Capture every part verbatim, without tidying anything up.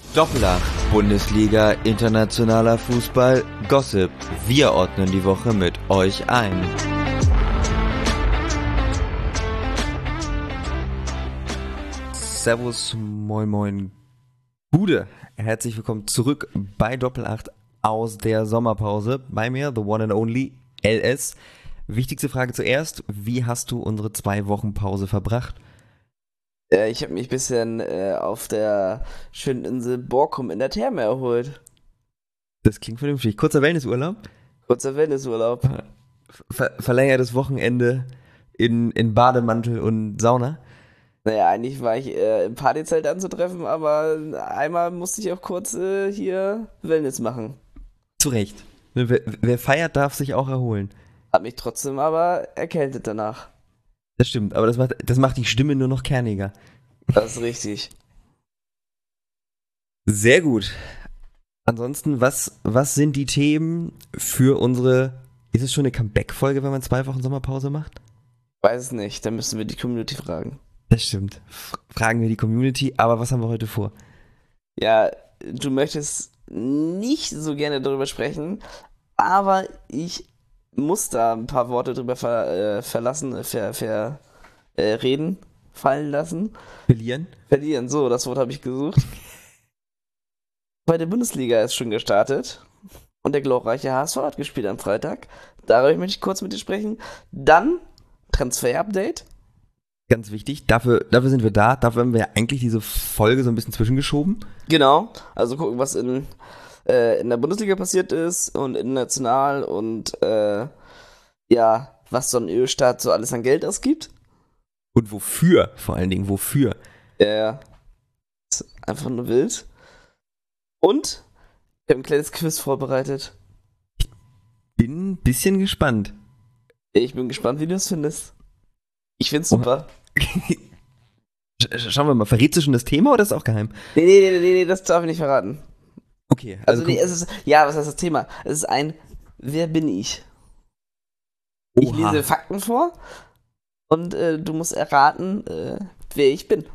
Doppelacht, Bundesliga, internationaler Fußball, Gossip. Wir ordnen die Woche mit euch ein. Servus, moin moin, Gude. Herzlich willkommen zurück bei Doppelacht aus der Sommerpause. Bei mir, the one and only, L S. Wichtigste Frage zuerst, wie hast du unsere zwei Wochen Pause verbracht? Ja, ich habe mich ein bisschen äh, auf der schönen Insel Borkum in der Therme erholt. Das klingt vernünftig. Kurzer Wellnessurlaub? Kurzer Wellnessurlaub. Ver- verlängertes Wochenende in, in Bademantel und Sauna? Naja, eigentlich war ich äh, im Partyzelt anzutreffen, aber einmal musste ich auch kurz äh, hier Wellness machen. Zu Recht. Wer, wer feiert, darf sich auch erholen. Hab mich trotzdem aber erkältet danach. Das stimmt, aber das macht, das macht die Stimme nur noch kerniger. Das ist richtig. Sehr gut. Ansonsten, was, was sind die Themen für unsere... Ist es schon eine Comeback-Folge, wenn man zwei Wochen Sommerpause macht? Weiß es nicht, da müssen wir die Community fragen. Das stimmt. F- Fragen wir die Community, aber was haben wir heute vor? Ja, du möchtest nicht so gerne darüber sprechen, aber ich muss da ein paar Worte drüber ver, äh, verlassen, äh, ver, ver, äh, reden, fallen lassen. Verlieren? Verlieren, so, das Wort habe ich gesucht. Bei der Bundesliga ist schon gestartet und der glorreiche H S V hat gespielt am Freitag. Darüber möchte ich kurz mit dir sprechen. Dann Transfer-Update. Ganz wichtig, dafür, dafür sind wir da. Dafür haben wir eigentlich diese Folge so ein bisschen zwischengeschoben. Genau, also gucken, was in, äh, in der Bundesliga passiert ist und international und äh, ja, was so ein Ölstaat so alles an Geld ausgibt. Und wofür, vor allen Dingen, wofür? Ja, ist einfach nur wild. Und ich habe ein kleines Quiz vorbereitet. Bin ein bisschen gespannt. Ich bin gespannt, wie du es findest. Ich find's super. Sch- Schauen wir mal, verrätst du schon das Thema oder ist es auch geheim? Nee, nee, nee, nee, nee, das darf ich nicht verraten. Okay, Also, also, nee, guck- es ist, ja, was heißt das Thema? Es ist ein Wer bin ich? Ich Oha. lese Fakten vor und äh, du musst erraten, äh, wer ich bin.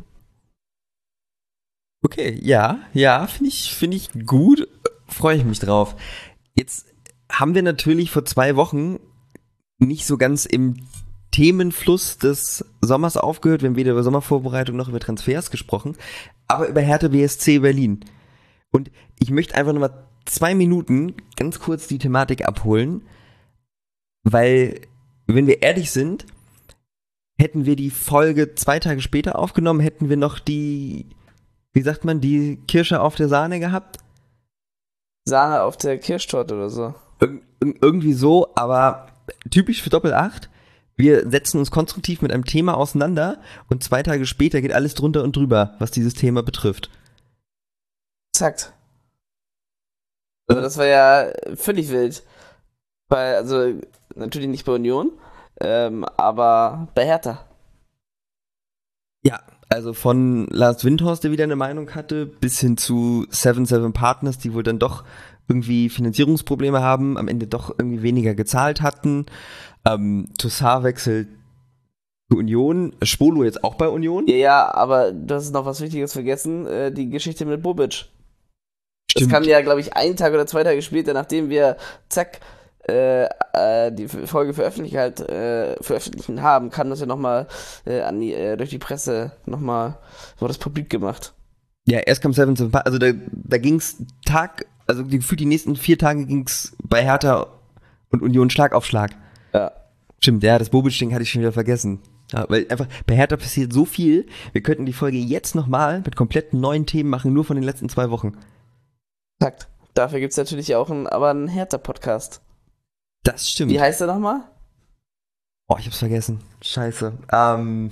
Okay, ja, ja, finde ich, finde ich gut, freue ich mich drauf. Jetzt haben wir natürlich vor zwei Wochen nicht so ganz im Themenfluss des Sommers aufgehört. Wir haben weder über Sommervorbereitung noch über Transfers gesprochen, aber über Hertha B S C Berlin. Und ich möchte einfach nochmal zwei Minuten ganz kurz die Thematik abholen, weil, wenn wir ehrlich sind, hätten wir die Folge zwei Tage später aufgenommen, hätten wir noch die, wie sagt man, die Kirsche auf der Sahne gehabt. Sahne auf der Kirschtorte oder so. Ir ir irgendwie so, aber typisch für Doppelacht. Wir setzen uns konstruktiv mit einem Thema auseinander und zwei Tage später geht alles drunter und drüber, was dieses Thema betrifft. Exakt. Also das war ja völlig wild. Bei, also natürlich nicht bei Union, ähm, aber bei Hertha. Ja, also von Lars Windhorst, der wieder eine Meinung hatte, bis hin zu Seven Seven Partners, die wohl dann doch irgendwie Finanzierungsprobleme haben, am Ende doch irgendwie weniger gezahlt hatten. Ähm, Toussaint wechselt zu Union, Schwolo jetzt auch bei Union. Ja, ja, aber du hast noch was Wichtiges vergessen, äh, die Geschichte mit Bobic. Das Stimmt. kam ja, glaube ich, einen Tag oder zwei Tage später, nachdem wir, zack, äh, äh, die Folge veröffentlicht halt, äh, veröffentlichen haben, kam das ja nochmal äh, an die, äh, durch die Presse nochmal, wurde das publik gemacht. Ja, erst kam Seven Seven Partners, also da, da ging's Tag, also gefühlt die nächsten vier Tage ging's bei Hertha und Union Schlag auf Schlag. Ja. Stimmt, ja, das Bobic-Ding hatte ich schon wieder vergessen. Ja, weil einfach bei Hertha passiert so viel, wir könnten die Folge jetzt nochmal mit kompletten neuen Themen machen, nur von den letzten zwei Wochen. Exakt. Dafür gibt es natürlich auch einen, aber einen Hertha-Podcast. Das stimmt. Wie heißt der nochmal? Oh, ich hab's vergessen. Scheiße. Ähm.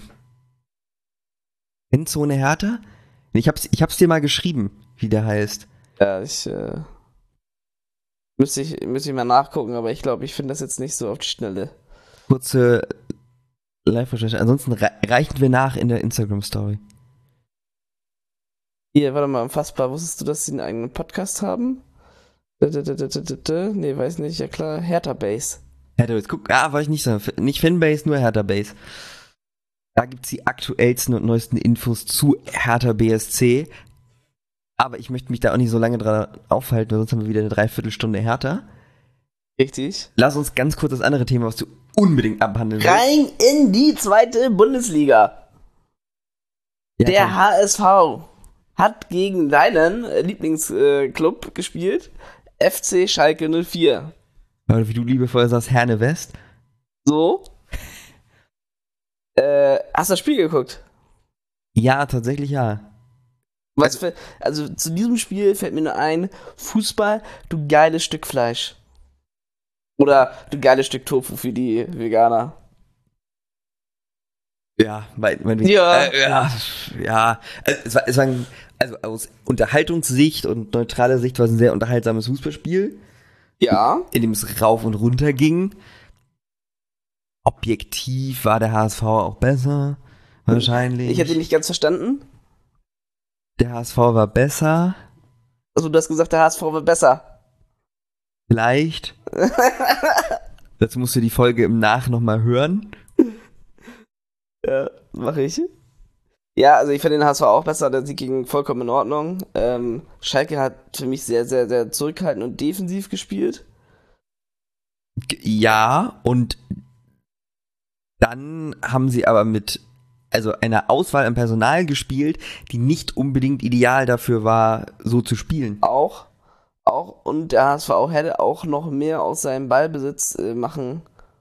Endzone Hertha? Nee, Ich hab's, ich hab's dir mal geschrieben, wie der heißt. Ja, ich, äh, müsste ich, müsste ich mal nachgucken, aber ich glaube, ich finde das jetzt nicht so auf die Schnelle. Kurze Live-Recherche. Ansonsten re reichen wir nach in der Instagram-Story. Hier, warte mal, unfassbar. Wusstest du, dass sie einen eigenen Podcast haben? D -d -d -d -d -d -d Nee, weiß nicht, ja klar. Hertha Base. Hertha Base, guck, ah, war ich nicht so. Nicht Fanbase, nur Hertha Base. Da gibt's die aktuellsten und neuesten Infos zu Hertha B S C. Aber ich möchte mich da auch nicht so lange dran aufhalten, weil sonst haben wir wieder eine Dreiviertelstunde härter. Richtig. Lass uns ganz kurz das andere Thema, was du unbedingt abhandeln willst. Rein in die zweite Bundesliga. Ja, Der komm. H S V hat gegen deinen Lieblingsclub äh, gespielt, F C Schalke null vier. Oder wie du liebevoll sagst, Herne West. So. Äh, hast du das Spiel geguckt? Ja, tatsächlich ja. Was für, also zu diesem Spiel fällt mir nur ein, Fußball, du geiles Stück Fleisch. Oder du geiles Stück Tofu für die Veganer. Ja, mein, mein Ja. Äh, ja, ja. Also, es war, es war ein, also aus Unterhaltungssicht und neutraler Sicht war es ein sehr unterhaltsames Fußballspiel, Ja. in dem es rauf und runter ging. Objektiv war der H S V auch besser, wahrscheinlich. Ich hätte nicht ganz verstanden. Der H S V war besser, Also du hast gesagt, der H S V wird besser. vielleicht. Dazu musst du die Folge im Nach nochmal hören. Ja, mache ich. Ja, also ich finde den H S V auch besser, der Sieg ging vollkommen in Ordnung. Ähm, Schalke hat für mich sehr, sehr, sehr zurückhaltend und defensiv gespielt. G- Ja, und dann haben sie aber mit also einer Auswahl an Personal gespielt, die nicht unbedingt ideal dafür war, so zu spielen. Auch. Auch. Und der H S V hätte auch noch mehr aus seinem Ballbesitz äh, machen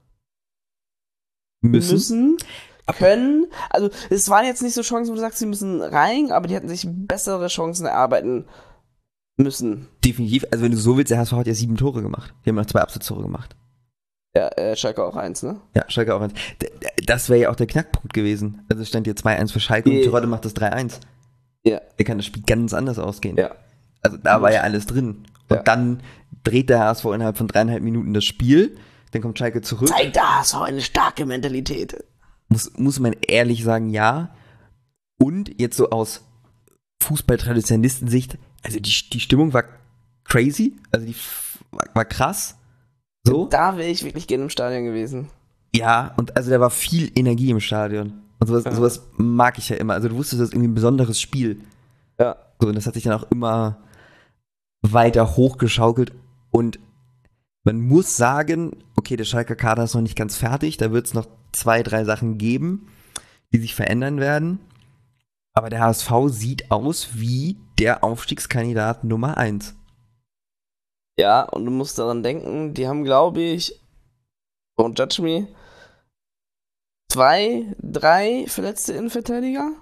Müssen. müssen. Können. Also es waren jetzt nicht so Chancen, wo du sagst, sie müssen rein, aber die hätten sich bessere Chancen erarbeiten müssen. Definitiv. Also wenn du so willst, der H S V hat ja sieben Tore gemacht. Die haben noch zwei Absetztore gemacht. Ja, äh, Schalke auch eins, ne? Ja, Schalke auch eins. D- d- Das wäre ja auch der Knackpunkt gewesen. Also es stand hier zwei eins für Schalke Ja. und Terodde macht das drei eins. Ja. Der kann das Spiel ganz anders ausgehen. Ja. Also da war ja alles drin. Und Ja. dann dreht der H S V innerhalb von dreieinhalb Minuten das Spiel. Dann kommt Schalke zurück. Zeigt der H S V eine starke Mentalität. Muss, muss man ehrlich sagen, ja. Und jetzt so aus Fußballtraditionalistensicht, also die, die Stimmung war crazy. Also die f- war, war krass. So. Da wäre ich wirklich gerne im Stadion gewesen. Ja, und also da war viel Energie im Stadion. Und sowas, Ja. sowas mag ich ja immer. Also du wusstest, das ist irgendwie ein besonderes Spiel. Ja. So, und das hat sich dann auch immer weiter hochgeschaukelt. Und man muss sagen, okay, der Schalker Kader ist noch nicht ganz fertig. Da wird es noch zwei, drei Sachen geben, die sich verändern werden. Aber der H S V sieht aus wie der Aufstiegskandidat Nummer eins. Ja, und du musst daran denken, die haben, glaube ich, don't judge me, zwei, drei verletzte Innenverteidiger.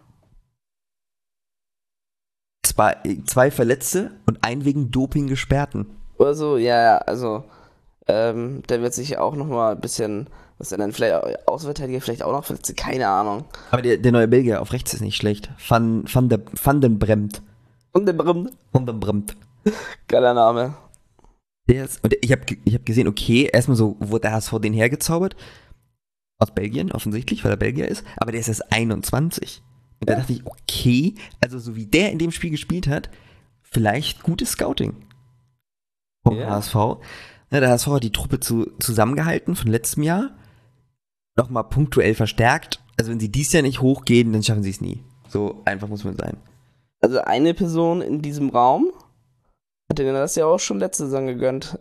Zwei, zwei Verletzte und ein wegen Doping gesperrten. Oder so, ja, ja, also, ähm, der wird sich auch nochmal ein bisschen, was er dann vielleicht, Außenverteidiger vielleicht auch noch verletzt, keine Ahnung. Aber der, der neue Belgier auf rechts ist nicht schlecht. Van, van, der, van den Bremt. Und der Brim, Van den Bremt. geiler Name. Der ist, und ich habe ich hab gesehen, okay, erstmal so wurde der H S V den hergezaubert. Aus Belgien, offensichtlich, weil er Belgier ist. Aber der ist erst einundzwanzig. Und da dachte ich, okay, also so wie der in dem Spiel gespielt hat, vielleicht gutes Scouting vom Ja. H S V. Ja, der H S V hat die Truppe zu, zusammengehalten von letztem Jahr. Nochmal punktuell verstärkt. Also wenn sie dies Jahr nicht hochgehen, dann schaffen sie es nie. So einfach muss man sein. Also eine Person in diesem Raum hat denen das ja auch schon letzte Saison gegönnt.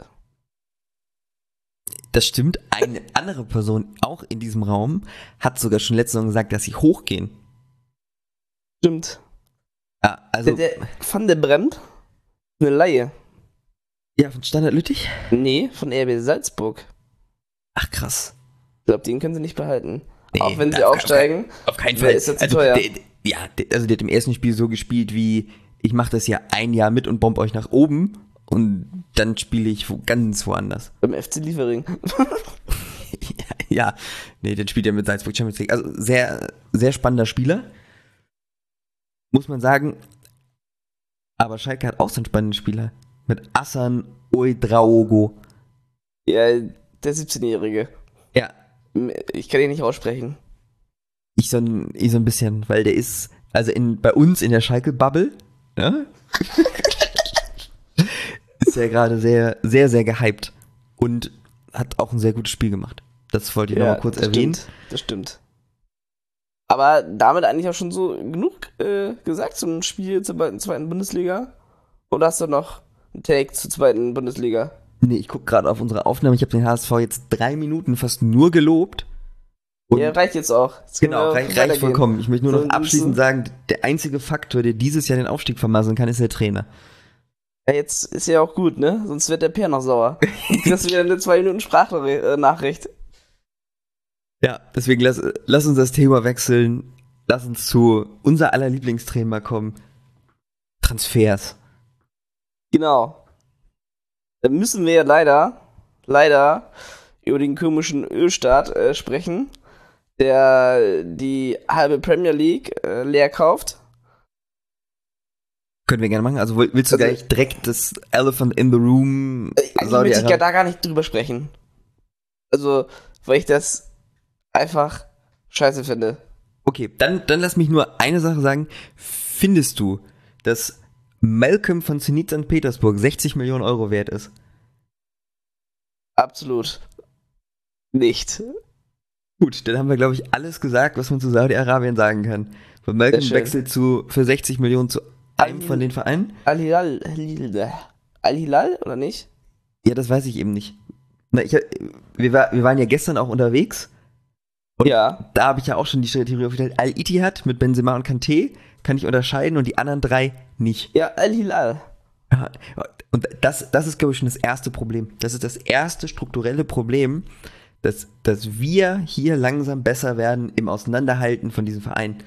Das stimmt. Eine andere Person, auch in diesem Raum, hat sogar schon letzte Saison gesagt, dass sie hochgehen. Stimmt. Ja, also, Der, der Van der Bremt, eine Laie. ja, von Standard Lüttich? Nee, von R B Salzburg. Ach, krass. Ich glaube, den können sie nicht behalten. Nee, auch wenn sie auf- aufsteigen. Auf keinen Wer Fall. ist jetzt also, teuer? Der, der, ja, der, also der hat im ersten Spiel so gespielt wie, ich mache das ja ein Jahr mit und bomb euch nach oben und dann spiele ich wo, ganz woanders. Beim F C Liefering. ja, ja, nee, dann spielt er mit Salzburg Champions League. Also sehr, sehr spannender Spieler. Muss man sagen. Aber Schalke hat auch so einen spannenden Spieler. Mit Assan Ouedraogo. Ja, der siebzehnjährige. Ja, Ich kann ihn nicht aussprechen. ich so ein, ich so ein bisschen, weil der ist, also in, bei uns in der Schalke-Bubble, ne? ist er gerade sehr, sehr, sehr gehypt und hat auch ein sehr gutes Spiel gemacht. Das wollte ich Ja, nochmal kurz das erwähnen. Stimmt, das stimmt. Aber damit eigentlich auch schon so genug äh, gesagt zum Spiel zur zweiten Bundesliga. Oder hast du noch einen Take zur zweiten Bundesliga? Nee, ich gucke gerade auf unsere Aufnahme. Ich habe den H S V jetzt drei Minuten fast nur gelobt. Und Ja, reicht jetzt auch. Jetzt können genau, wir auch reich, reicht weitergehen. vollkommen. Ich möchte nur noch So, abschließend so- sagen, der einzige Faktor, der dieses Jahr den Aufstieg vermasseln kann, ist der Trainer. Ja, jetzt ist ja auch gut, ne? Sonst wird der Peer noch sauer. Und kriegst wieder eine zwei Minuten Sprachnachricht. Ja, deswegen lass, lass uns das Thema wechseln. Lass uns zu unser aller Lieblingsthema kommen. Transfers. Genau. Dann müssen wir ja leider, leider über den komischen Ölstaat äh, sprechen, der die halbe Premier League äh, leer kauft. Können wir gerne machen. Also willst du Also- gleich direkt das Elephant in the Room Äh, Eigentlich möchte ich ja da gar nicht drüber sprechen. Also, weil ich das einfach scheiße finde. Okay, dann, dann lass mich nur eine Sache sagen. Findest du, dass Malcolm von Zenit Sankt Petersburg sechzig Millionen Euro wert ist? Absolut nicht. Gut, dann haben wir, glaube ich, alles gesagt, was man zu Saudi-Arabien sagen kann. Von Malcolm Sehr schön. wechselt zu, für sechzig Millionen zu einem Al- von den Vereinen? Al-Hilal, Al-Hilal, Al-Hilal oder nicht? Ja, das weiß ich eben nicht. Na, ich, wir, war, wir waren ja gestern auch unterwegs. Und Ja. da habe ich ja auch schon die Theorie aufgestellt. Al-Ittihad mit Benzema und Kanté kann ich unterscheiden und die anderen drei nicht. Ja, Al-Hilal. Ja, und das, das ist, glaube ich, schon das erste Problem. Das ist das erste strukturelle Problem, dass, dass wir hier langsam besser werden im Auseinanderhalten von diesem Verein.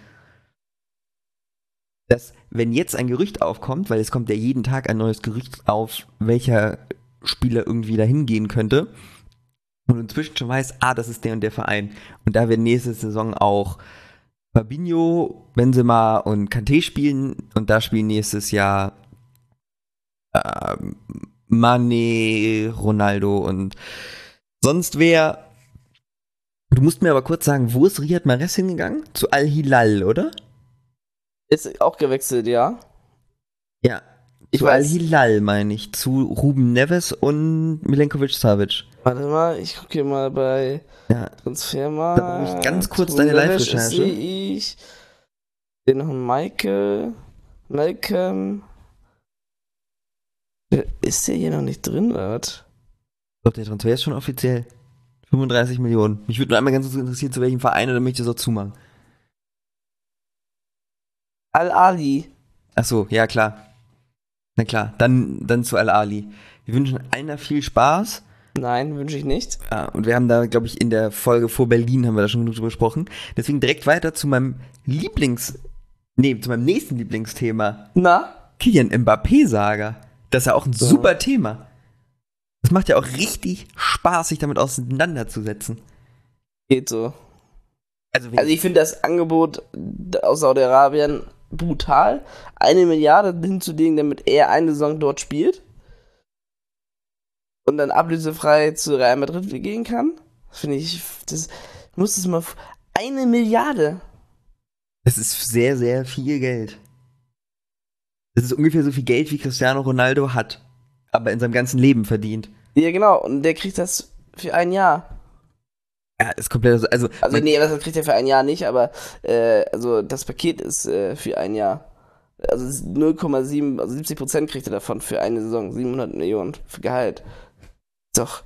Dass, wenn jetzt ein Gerücht aufkommt, weil es kommt ja jeden Tag ein neues Gerücht auf, welcher Spieler irgendwie dahin gehen könnte, und inzwischen schon weiß, ah, das ist der und der Verein. Und da wir nächste Saison auch Fabinho, Benzema und Kanté spielen und da spielen nächstes Jahr ähm, Mané, Ronaldo und sonst wer. Du musst mir aber kurz sagen, wo ist Riyad Mahrez hingegangen? Zu Al-Hilal, oder? Ist auch gewechselt, ja. Ja, Ich zu weiß. Al-Hilal meine ich, zu Ruben Neves und Milenkovic-Savic. Warte mal, ich gucke hier mal bei Ja, Transfermarkt. Da brauche ich ganz kurz deine Live-Recherche. Sehe ich. Den noch einen Michael. Malcolm. Äh, Ist der hier noch nicht drin, oder was? doch, der Transfer ist schon offiziell. fünfunddreißig Millionen. Mich würde nur einmal ganz kurz interessieren, zu welchem Verein, oder möchte ich das auch zumachen? Al-Ali. Ach so, ja klar. Na klar, dann, dann zu Al-Ali. Wir wünschen einer viel Spaß. Nein, wünsche ich nicht. Ja, und wir haben da, glaube ich, in der Folge vor Berlin haben wir da schon genug drüber gesprochen. Deswegen direkt weiter zu meinem Lieblings... Nee, zu meinem nächsten Lieblingsthema. Na? Kylian Mbappé-Saga. Das ist ja auch ein Ja. super Thema. Das macht ja auch richtig Spaß, sich damit auseinanderzusetzen. Geht so. Also, wenn Also ich finde das Angebot aus Saudi-Arabien brutal. Eine Milliarde hinzulegen, damit er eine Saison dort spielt. Und dann ablösefrei zu Real Madrid gehen kann. Finde ich, das muss es mal. Eine Milliarde. das ist sehr, sehr viel Geld. Das ist ungefähr so viel Geld, wie Cristiano Ronaldo hat. Aber in seinem ganzen Leben verdient. Ja, genau. Und der kriegt das für ein Jahr. Ja, ist komplett, also, Also, man, nee, das kriegt er für ein Jahr nicht, aber äh, also das Paket ist äh, für ein Jahr. Also null Komma sieben, also siebzig Prozent kriegt er davon für eine Saison. siebenhundert Millionen für Gehalt. Doch,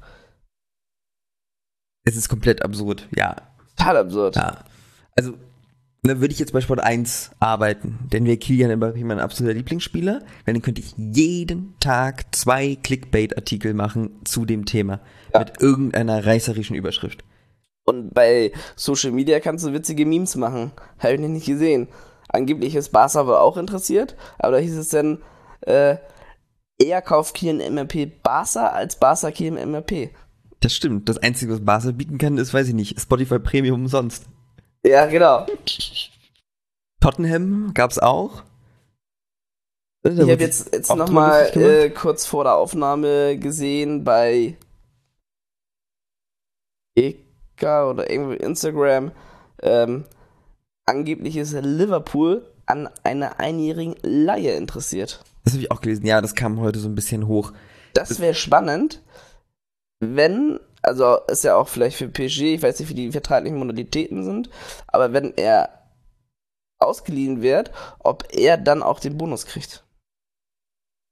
es ist komplett absurd, ja. total absurd. Ja. Also, da würde ich jetzt bei Sport eins arbeiten, denn wäre Kylian Mbappé mein absoluter Lieblingsspieler, dann könnte ich jeden Tag zwei Clickbait-Artikel machen zu dem Thema. Ja. Mit irgendeiner reißerischen Überschrift. Und bei Social Media kannst du witzige Memes machen. Habe ich noch nicht gesehen. Angeblich ist Barca wohl auch interessiert, aber da hieß es dann, äh, eher kauft Kylian Mbappé Barca als Barca Kylian Mbappé. Das stimmt. Das Einzige, was Barca bieten kann, ist, weiß ich nicht, Spotify Premium umsonst. Ja, genau. Tottenham gab's auch. Da Ich wurde habe jetzt, jetzt auch nochmal drüber lustig äh, kurz vor der Aufnahme gesehen bei Eka oder irgendwie Instagram, ähm, angeblich ist Liverpool an einer einjährigen Leihe interessiert. Das habe ich auch gelesen. Ja, das kam heute so ein bisschen hoch. Das wäre spannend, wenn, also ist ja auch vielleicht für P S G, ich weiß nicht, wie die vertraglichen Modalitäten sind, aber wenn er ausgeliehen wird, ob er dann auch den Bonus kriegt.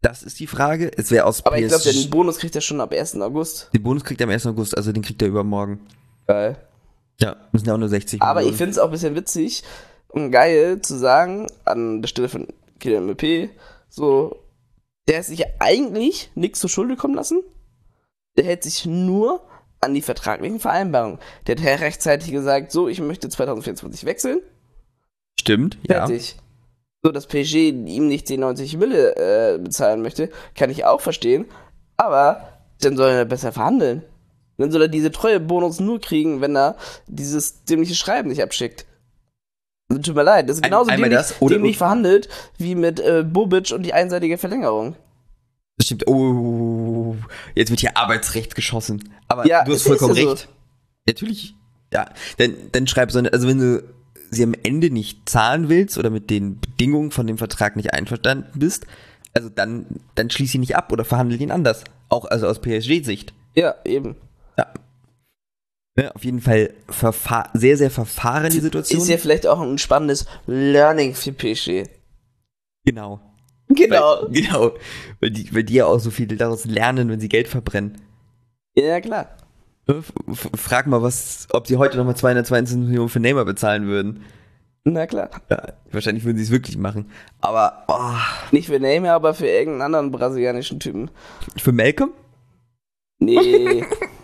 Das ist die Frage. Es wäre aus Aber P S G. ich glaube, den Bonus kriegt er schon ab ersten August. Den Bonus kriegt er am ersten August, also den kriegt er übermorgen. Geil. Ja, müssen ja auch nur sechzig Aber Millionen. ich finde es auch ein bisschen witzig und geil zu sagen, an der Stelle von Kylian Mbappé, so, der hat sich ja eigentlich nichts zur Schulde kommen lassen. Der hält sich nur an die vertraglichen Vereinbarungen. Der hat ja rechtzeitig gesagt, so, ich möchte zwanzig vierundzwanzig wechseln. Stimmt, ja. Fertig. So, dass P S G ihm nicht die neunzig Mille äh, bezahlen möchte, kann ich auch verstehen. Aber dann soll er besser verhandeln. Dann soll er diese Treuebonus nur kriegen, wenn er dieses dämliche Schreiben nicht abschickt. Also, tut mir leid, das ist Ein- genauso einmal dämlich, das oder- dämlich verhandelt wie mit äh, Bobic und die einseitige Verlängerung. Das stimmt. Oh, jetzt wird hier Arbeitsrecht geschossen. Aber Ja, du hast es vollkommen ist ja so. recht. Natürlich. Ja, dann, dann schreib so eine, also wenn du sie am Ende nicht zahlen willst oder mit den Bedingungen von dem Vertrag nicht einverstanden bist, also dann, dann schließ ihn nicht ab oder verhandel ihn anders. Auch also aus P S G-Sicht. Ja, eben. Ja. Ja, auf jeden Fall verfahr- sehr, sehr verfahren die Situation. Ist ja vielleicht auch ein spannendes Learning für P S G. Genau. Genau. Weil, genau. Weil die, weil die ja auch so viel daraus lernen, wenn sie Geld verbrennen. Ja, klar. F- f- Frag mal, was, ob sie heute nochmal zweihundertzweiundzwanzig Millionen für Neymar bezahlen würden. Na klar. Ja, wahrscheinlich würden sie es wirklich machen. Aber oh, Nicht für Neymar, aber für irgendeinen anderen brasilianischen Typen. für Malcolm? Nee.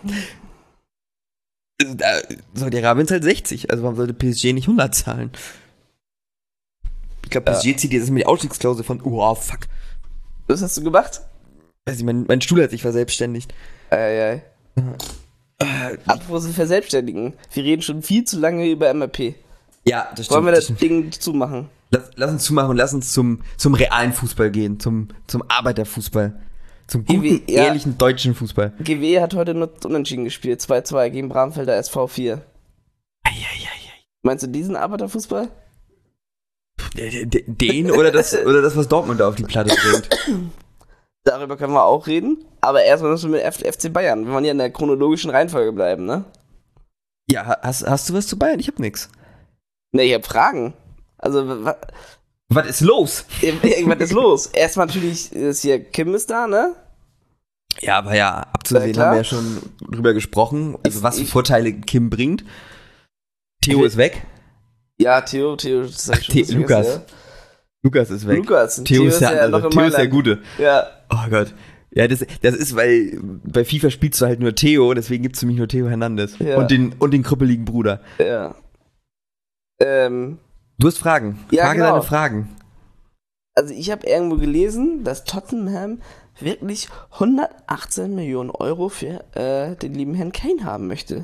Also, da, Saudi-Arabien zahlt sechzig. Also warum sollte P S G nicht hundert zahlen? Ich glaube, P S G zieht jetzt mit die Ausstiegsklausel von, oh fuck. Was hast du gemacht? Weiß ich, mein, mein Stuhl hat sich verselbstständigt. Eieiei. Äh, Apropos verselbstständigen. Wir reden schon viel zu lange über M A P. ja, das stimmt. Wollen wir das das stimmt. Ding zumachen? Lass, lass uns zumachen und lass uns zum, zum realen Fußball gehen, zum, zum Arbeiterfußball. Zum guten, Wie- ja. ehrlichen deutschen Fußball. G W hat heute nur unentschieden gespielt. zwei zwei gegen Bramfelder S V vier. Eieiei. Meinst du diesen Arbeiterfußball? D- d- Den oder das, oder das, was Dortmund da auf die Platte bringt. Darüber können wir auch reden. Aber erstmal müssen wir mit F- FC Bayern. Wir wollen ja in der chronologischen Reihenfolge bleiben, ne? Ja, ha- hast, hast du was zu Bayern? Ich hab nix. Ne, ich hab Fragen. Also, wa- Was ist los? irgendwas ist los. Erstmal natürlich ist hier Kim ist da, ne? Ja, aber ja, abzusehen Ja, klar. haben wir ja schon drüber gesprochen. Also Ich- was für ich- Vorteile Kim bringt. Theo Ich- ist weg. Ja, Theo, Theo, das hab ich schon The- vergessen, Lukas. ja. Lukas ist weg. Lukas. Theo, ist der andere. noch in Theo ist der Mailand. Gute. Ja, Oh Gott. Ja, das, das ist, weil bei FIFA spielst du halt nur Theo, deswegen gibt's für mich nur Theo Hernandez. Ja. Und den, und den krüppeligen Bruder. ja. Ähm, Du hast Fragen. Ja, Frage genau. deine Fragen. also ich habe irgendwo gelesen, dass Tottenham wirklich hundertachtzehn Millionen Euro für äh, den lieben Herrn Kane haben möchte.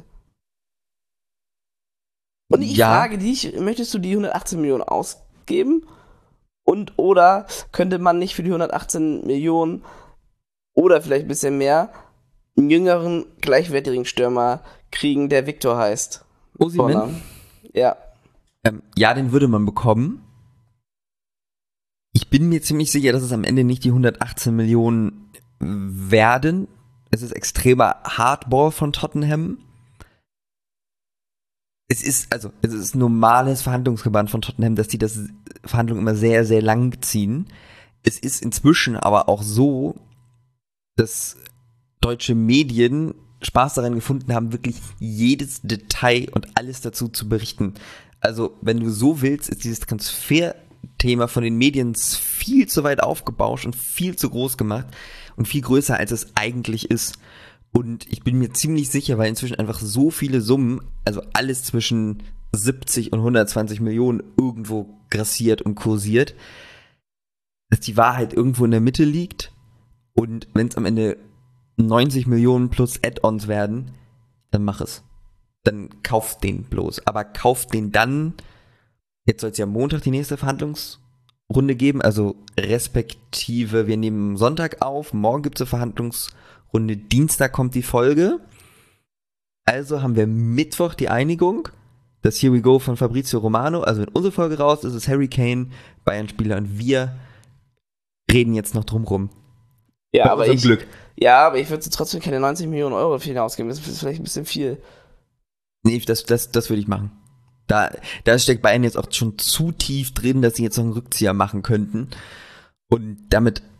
Und ich Ja. frage dich, möchtest du die hundertachtzehn Millionen ausgeben? Und oder könnte man nicht für die hundertachtzehn Millionen oder vielleicht ein bisschen mehr einen jüngeren, gleichwertigen Stürmer kriegen, der Victor heißt? Osimhen? Vornamen. Ja. Ähm, ja, den würde man bekommen. Ich bin mir ziemlich sicher, dass es am Ende nicht die hundertachtzehn Millionen werden. Es ist extremer Hardball von Tottenham. Es ist, also, es ist normales Verhandlungsgebaren von Tottenham, dass die das Verhandlungen immer sehr, sehr lang ziehen. Es ist inzwischen aber auch so, dass deutsche Medien Spaß daran gefunden haben, wirklich jedes Detail und alles dazu zu berichten. Also, wenn du so willst, ist dieses Transfer-Thema von den Medien viel zu weit aufgebauscht und viel zu groß gemacht und viel größer, als es eigentlich ist. Und ich bin mir ziemlich sicher, weil inzwischen einfach so viele Summen, also alles zwischen siebzig und hundertzwanzig Millionen irgendwo grassiert und kursiert, dass die Wahrheit irgendwo in der Mitte liegt. Und wenn es am Ende neunzig Millionen plus Add-ons werden, dann mach es. Dann kauft den bloß. Aber kauft den dann, jetzt soll es ja Montag die nächste Verhandlungsrunde geben, also respektive, wir nehmen Sonntag auf, morgen gibt es eine Verhandlungsrunde, Dienstag kommt die Folge. Also haben wir Mittwoch die Einigung, das Here We Go von Fabrizio Romano, also wenn unsere Folge raus ist, ist Harry Kane, Bayern-Spieler, und wir reden jetzt noch drum rum. Ja, Bei aber unserem ich, Glück. ja, aber ich würde trotzdem keine neunzig Millionen Euro für ihn ausgeben. Das ist vielleicht ein bisschen viel. Nee, das, das, das würde ich machen. Da, da steckt Bayern jetzt auch schon zu tief drin, dass sie jetzt noch einen Rückzieher machen könnten. Und damit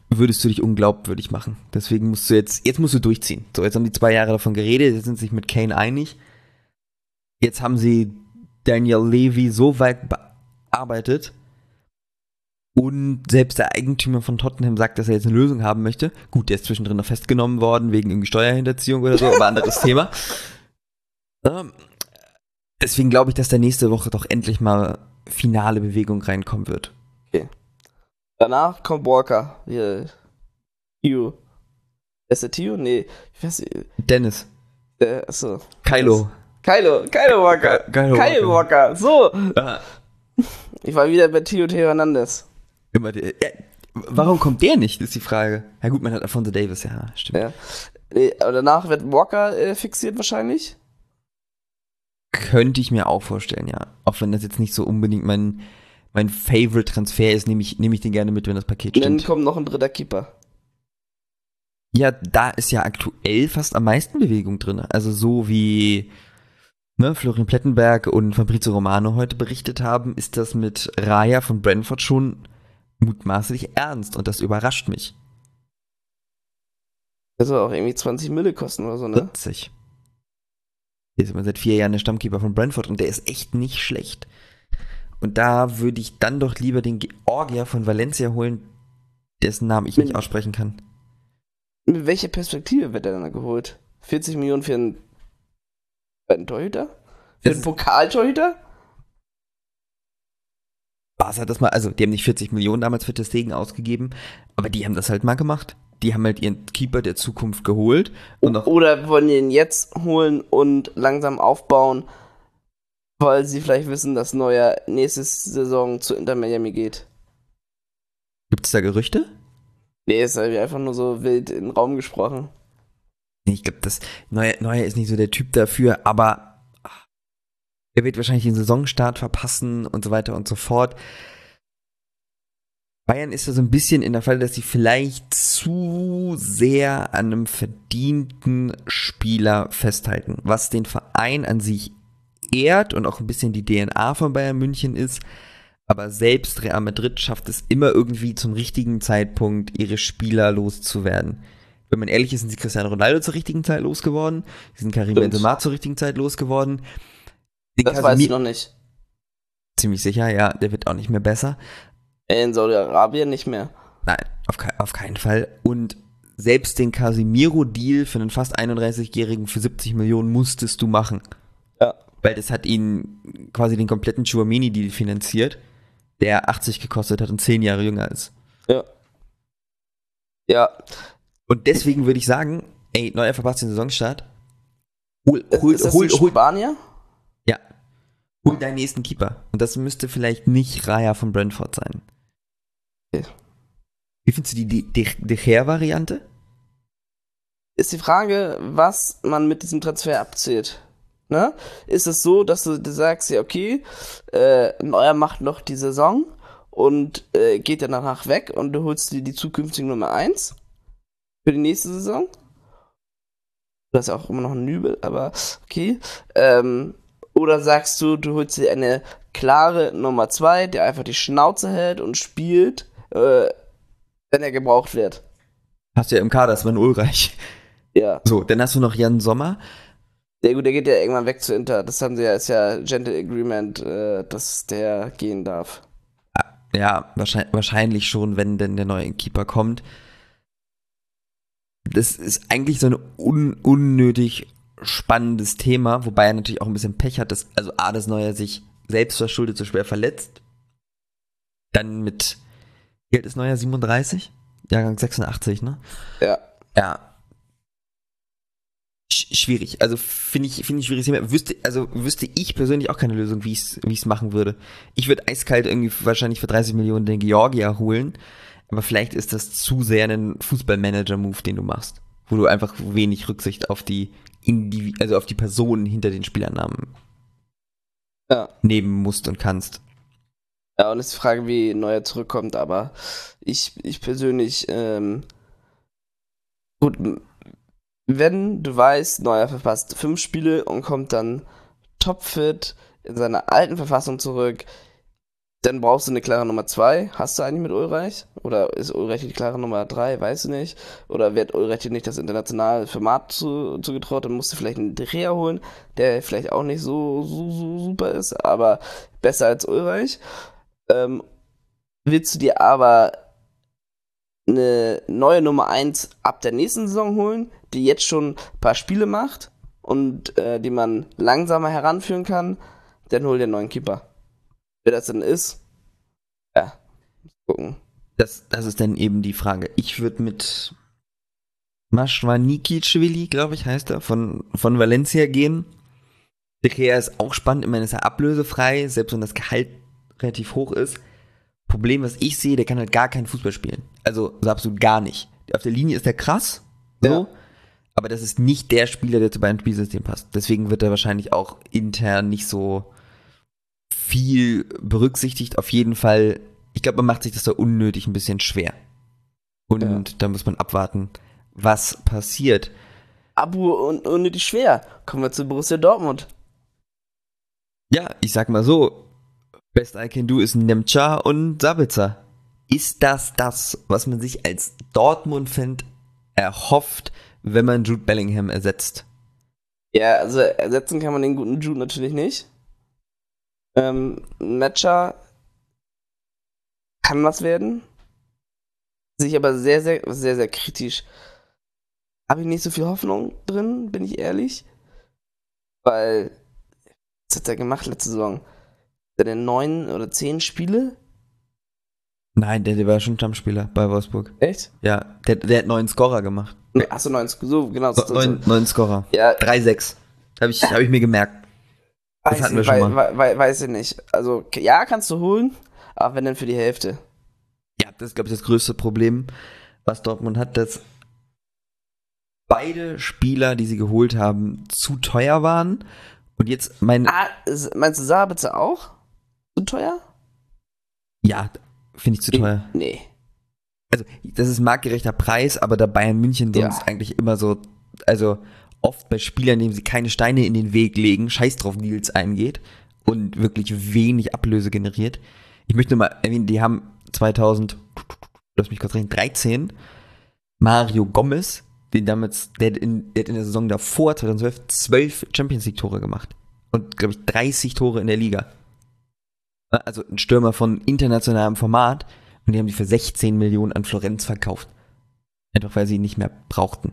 würdest du dich unglaubwürdig machen. Deswegen musst du jetzt, jetzt musst du durchziehen. So, jetzt haben die zwei Jahre davon geredet, jetzt sind sie sich mit Kane einig. Jetzt haben sie Daniel Levy so weit bearbeitet und selbst der Eigentümer von Tottenham sagt, dass er jetzt eine Lösung haben möchte. Gut, der ist zwischendrin noch festgenommen worden wegen irgendwie Steuerhinterziehung oder so, aber anderes Thema. Ähm, deswegen glaube ich, dass da nächste Woche doch endlich mal finale Bewegung reinkommen wird. Okay. Danach kommt Walker. Hier. Tio. Ist der Tio? Nee. Ich weiß nicht. Dennis. Der, achso. Kylo. Kylo. Kylo Walker. Kylo Kyle Walker. So. Ah. Ich war wieder bei Tio Theo Hernandez. Immer die, ja, warum kommt der nicht, ist die Frage. Ja gut, man hat Alphonso Davies, ja, stimmt. Ja. Nee, aber danach wird Walker äh, fixiert wahrscheinlich. Könnte ich mir auch vorstellen, ja. Auch wenn das jetzt nicht so unbedingt mein, mein Favorite-Transfer ist, nehme ich, nehme ich den gerne mit, wenn das Paket Und dann stimmt. kommt noch ein dritter Keeper. Ja, da ist ja aktuell fast am meisten Bewegung drin. Also so wie ne, Florian Plettenberg und Fabrizio Romano heute berichtet haben, ist das mit Raya von Brentford schon mutmaßlich ernst und das überrascht mich. Das soll auch irgendwie zwanzig Mille kosten oder so, ne? vierzig. Der ist immer seit vier Jahren der Stammkeeper von Brentford und der ist echt nicht schlecht. Und da würde ich dann doch lieber den Georgier von Valencia holen, dessen Namen ich nicht aussprechen kann. Mit welcher Perspektive wird er dann geholt? vierzig Millionen für einen, für einen Torhüter? Für einen Pokaltorhüter? Was hat das mal, also die haben nicht vierzig Millionen damals für Ter Stegen ausgegeben, aber die haben das halt mal gemacht. Die haben halt ihren Keeper der Zukunft geholt. Und auch Oder wollen die ihn jetzt holen und langsam aufbauen, weil sie vielleicht wissen, dass Neuer nächste Saison zu Inter Miami geht. Gibt es da Gerüchte? Nee, ist halt einfach nur so wild in den Raum gesprochen. Nee, ich glaube, das Neuer, Neuer ist nicht so der Typ dafür, aber ach, er wird wahrscheinlich den Saisonstart verpassen und so weiter und so fort. Bayern ist da so ein bisschen in der Falle, dass sie vielleicht zu sehr an einem verdienten Spieler festhalten, was den Verein an sich ehrt und auch ein bisschen die D N A von Bayern München ist, aber selbst Real Madrid schafft es immer irgendwie zum richtigen Zeitpunkt, ihre Spieler loszuwerden. Wenn man ehrlich ist, sind sie Cristiano Ronaldo zur richtigen Zeit losgeworden, sie sind Karim Stimmt. Benzema zur richtigen Zeit losgeworden. Den Das Casemir- weiß ich noch nicht. Ziemlich sicher, ja, der wird auch nicht mehr besser. In Saudi-Arabien nicht mehr. Nein, auf, ke- auf keinen Fall. Und selbst den Casemiro-Deal für einen fast einunddreißigjährigen für siebzig Millionen musstest du machen. Ja. Weil das hat ihn quasi den kompletten Chouameni-Deal finanziert, der achtzig gekostet hat und zehn Jahre jünger ist. Ja. Ja. Und deswegen würde ich sagen, ey, Neuer verpasst den Saisonstart. Hol, Ist, hol, ist das hol, ein hol, Spanier? ja. Hol deinen nächsten Keeper. Und das müsste vielleicht nicht Raya von Brentford sein. Okay. Wie findest du die De, De, De Gea-Variante? Ist die Frage, was man mit diesem Transfer abzählt. Ne? Ist es so, dass du, du sagst, ja, okay, äh, Neuer macht noch die Saison und äh, geht dann danach weg und du holst dir die zukünftige Nummer eins für die nächste Saison? Du hast ja auch immer noch einen Nübel, aber okay. Ähm, oder sagst du, du holst dir eine klare Nummer zwei, der einfach die Schnauze hält und spielt, äh, wenn er gebraucht wird? Hast du ja im Kader, Sven Ulreich. Ja. So, dann hast du noch Jan Sommer. Ja gut, der geht ja irgendwann weg zu Inter. Das haben sie ja, ist ja Gentle Agreement, äh, dass der gehen darf. Ja, wahrscheinlich, wahrscheinlich schon, wenn denn der neue Keeper kommt. Das ist eigentlich so ein un, unnötig spannendes Thema, wobei er natürlich auch ein bisschen Pech hat, dass, also A, das Neuer sich selbst verschuldet so schwer verletzt. Dann mit, wie alt ist Neuer, siebenunddreißig? Jahrgang sechsundachtzig, ne? Ja. Ja. Sch- schwierig. Also finde ich, finde ich schwierig. Wüsste, also wüsste ich persönlich auch keine Lösung, wie ich es wie ich es machen würde. Ich würde eiskalt irgendwie wahrscheinlich für dreißig Millionen den Georgier holen, aber vielleicht ist das zu sehr ein Fußballmanager-Move, den du machst, wo du einfach wenig Rücksicht auf die Indivi- also auf die Personen hinter den Spielernamen Ja. nehmen musst und kannst. Ja, und es ist die Frage, wie Neuer zurückkommt, aber ich, ich persönlich, ähm, gut, m- wenn du weißt, Neuer verpasst fünf Spiele und kommt dann topfit in seiner alten Verfassung zurück, Dann brauchst du eine klare Nummer zwei. Hast du eigentlich mit Ulreich? Oder ist Ulreich die klare Nummer drei? Weißt du nicht. Oder wird Ulreich dir nicht das internationale Format zu, zugetraut? Dann musst du vielleicht einen Dreher holen, der vielleicht auch nicht so, so, so super ist, aber besser als Ulreich. Ähm, willst du dir aber eine neue Nummer eins ab der nächsten Saison holen, die jetzt schon ein paar Spiele macht und äh, die man langsamer heranführen kann, dann hol dir einen neuen Keeper. Wer das denn ist, ja, gucken. Das, das ist dann eben die Frage. Ich würde mit Maschwanikichvili, glaube ich, heißt er, von, von Valencia gehen. De Gea ist auch spannend, immerhin ist er ablösefrei, selbst wenn das Gehalt relativ hoch ist. Problem, was ich sehe, der kann halt gar keinen Fußball spielen. Also so absolut gar nicht. Auf der Linie ist er krass, so, ja. Aber das ist nicht der Spieler, der zu beiden Spielsystemen passt. Deswegen wird er wahrscheinlich auch intern nicht so viel berücksichtigt. Auf jeden Fall, ich glaube, man macht sich das da unnötig ein bisschen schwer. Und ja. Da muss man abwarten, was passiert. Abu und unnötig schwer. Kommen wir zu Borussia Dortmund. Ja, ich sag mal so, Best I can do ist Nemca und Sabitzer. Ist das das, was man sich als Dortmund-Fan erhofft, wenn man Jude Bellingham ersetzt? Ja, also ersetzen kann man den guten Jude natürlich nicht. Ähm, Nemca kann was werden. Sehe ich aber sehr, sehr, sehr, sehr kritisch. Habe ich nicht so viel Hoffnung drin, bin ich ehrlich. Weil, was hat er gemacht letzte Saison? Hat er denn neun oder zehn Spiele? Nein, der, der war schon Stammspieler bei Wolfsburg. Echt? Ja, der, der hat neun Scorer gemacht. Achso, neun, so, genau. So, neun, so. neun Scorer. Ja. drei sechs. Habe ich, hab ich mir gemerkt. Das weiß hatten wir ich, schon wei- mal. wei- weiß ich nicht. Also, ja, kannst du holen, aber wenn dann für die Hälfte. Ja, das ist, glaube ich, das größte Problem, was Dortmund hat, dass beide Spieler, die sie geholt haben, zu teuer waren. Und jetzt mein... Ah, meinst du Sabitzer auch? Zu teuer? Ja, finde ich zu teuer. Nee. Also, das ist marktgerechter Preis, aber da Bayern München sonst ja. eigentlich immer so, also oft bei Spielern, denen sie keine Steine in den Weg legen, scheiß drauf Deals eingeht und wirklich wenig Ablöse generiert. Ich möchte nur mal erwähnen, die haben zweitausend, lass mich kurz rechnen, dreizehn Mario Gomez, den damals, der, in, der hat in der Saison davor, zweitausendzwölf, zwölf Champions League Tore gemacht. Und, glaube ich, dreißig Tore in der Liga. Also ein Stürmer von internationalem Format. Und die haben die für sechzehn Millionen an Florenz verkauft. Einfach weil sie ihn nicht mehr brauchten.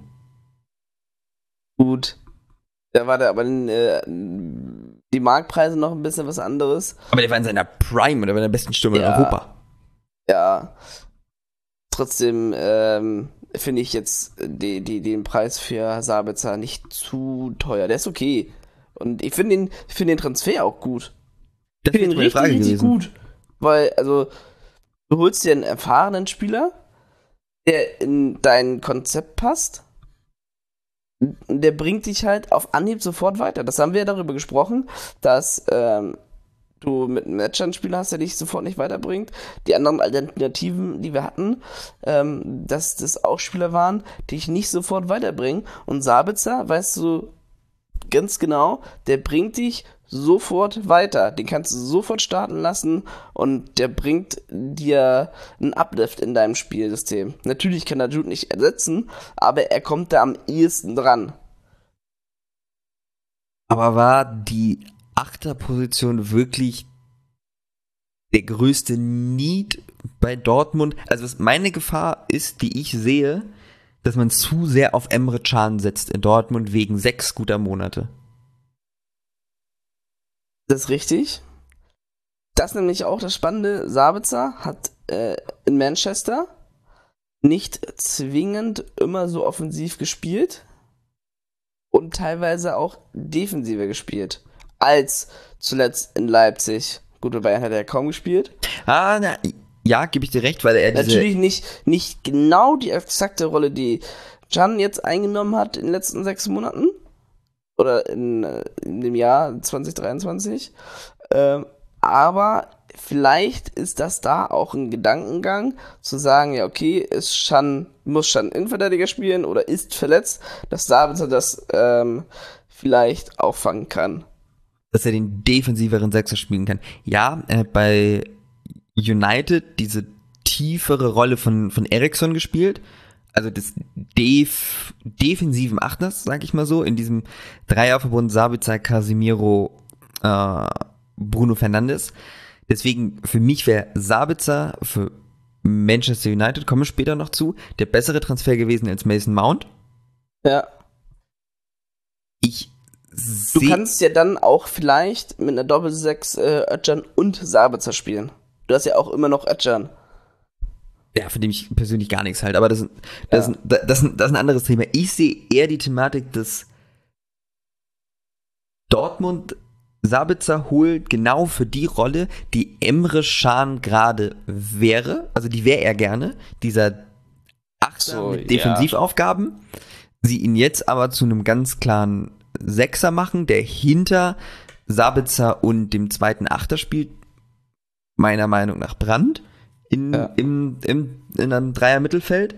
Gut. Da war da aber äh, die Marktpreise noch ein bisschen was anderes. Aber der war in seiner Prime oder war der besten Stürmer ja. in Europa. Ja. Trotzdem ähm, finde ich jetzt die, die, den Preis für Sabitzer nicht zu teuer. Der ist okay. Und ich finde den, find den Transfer auch gut. Das ich finde den richtig, Frage richtig gewesen. gut. Weil, also, du holst dir einen erfahrenen Spieler, der in dein Konzept passt. Der bringt dich halt auf Anhieb sofort weiter. Das haben wir ja darüber gesprochen, dass ähm, du mit einem Matcher einen Spieler hast, der dich sofort nicht weiterbringt. Die anderen Alternativen, die wir hatten, ähm, dass das auch Spieler waren, die dich nicht sofort weiterbringen. Und Sabitzer, weißt du ganz genau, der bringt dich sofort weiter. Den kannst du sofort starten lassen und der bringt dir einen Uplift in deinem Spielsystem. Natürlich kann er Jude nicht ersetzen, aber er kommt da am ehesten dran. Aber war die Achterposition wirklich der größte Need bei Dortmund? Also meine Gefahr ist, die ich sehe, dass man zu sehr auf Emre Can setzt in Dortmund wegen sechs guter Monate. Das ist richtig. Das ist nämlich auch das Spannende. Sabitzer hat äh, in Manchester nicht zwingend immer so offensiv gespielt und teilweise auch defensiver gespielt als zuletzt in Leipzig. Gut, bei Bayern hat er ja kaum gespielt. Ah, na, ja, gebe ich dir recht, weil er diese... Natürlich nicht, nicht genau die exakte Rolle, die Can jetzt eingenommen hat in den letzten sechs Monaten. Oder in, in dem Jahr zwanzig dreiundzwanzig. Ähm, aber vielleicht ist das da auch ein Gedankengang, zu sagen, ja, okay, ist schon, muss schon Innenverteidiger spielen oder ist verletzt, dass Sabitzer das ähm, vielleicht auffangen kann. Dass er den defensiveren Sechser spielen kann. Ja, er hat bei United diese tiefere Rolle von, von Eriksen gespielt. Also des Def, defensiven Achters, sag ich mal so, in diesem Dreierverbund Sabitzer, Casemiro, äh, Bruno Fernandes. Deswegen für mich wäre Sabitzer für Manchester United, komme später noch zu, der bessere Transfer gewesen als Mason Mount. Ja. Ich Du kannst ja dann auch vielleicht mit einer Doppel-Sechs äh, Özcan und Sabitzer spielen. Du hast ja auch immer noch Özcan. Ja, von dem ich persönlich gar nichts halt, aber das, das, Ja. das, das, das ist ein anderes Thema. Ich sehe eher die Thematik, dass Dortmund Sabitzer holt genau für die Rolle, die Emre Can gerade wäre, also die wäre er gerne, dieser Achter So, mit ja. Defensivaufgaben, sie ihn jetzt aber zu einem ganz klaren Sechser machen, der hinter Sabitzer und dem zweiten Achter spielt, meiner Meinung nach Brandt, in, Ja. im, im, in einem Dreier-Mittelfeld.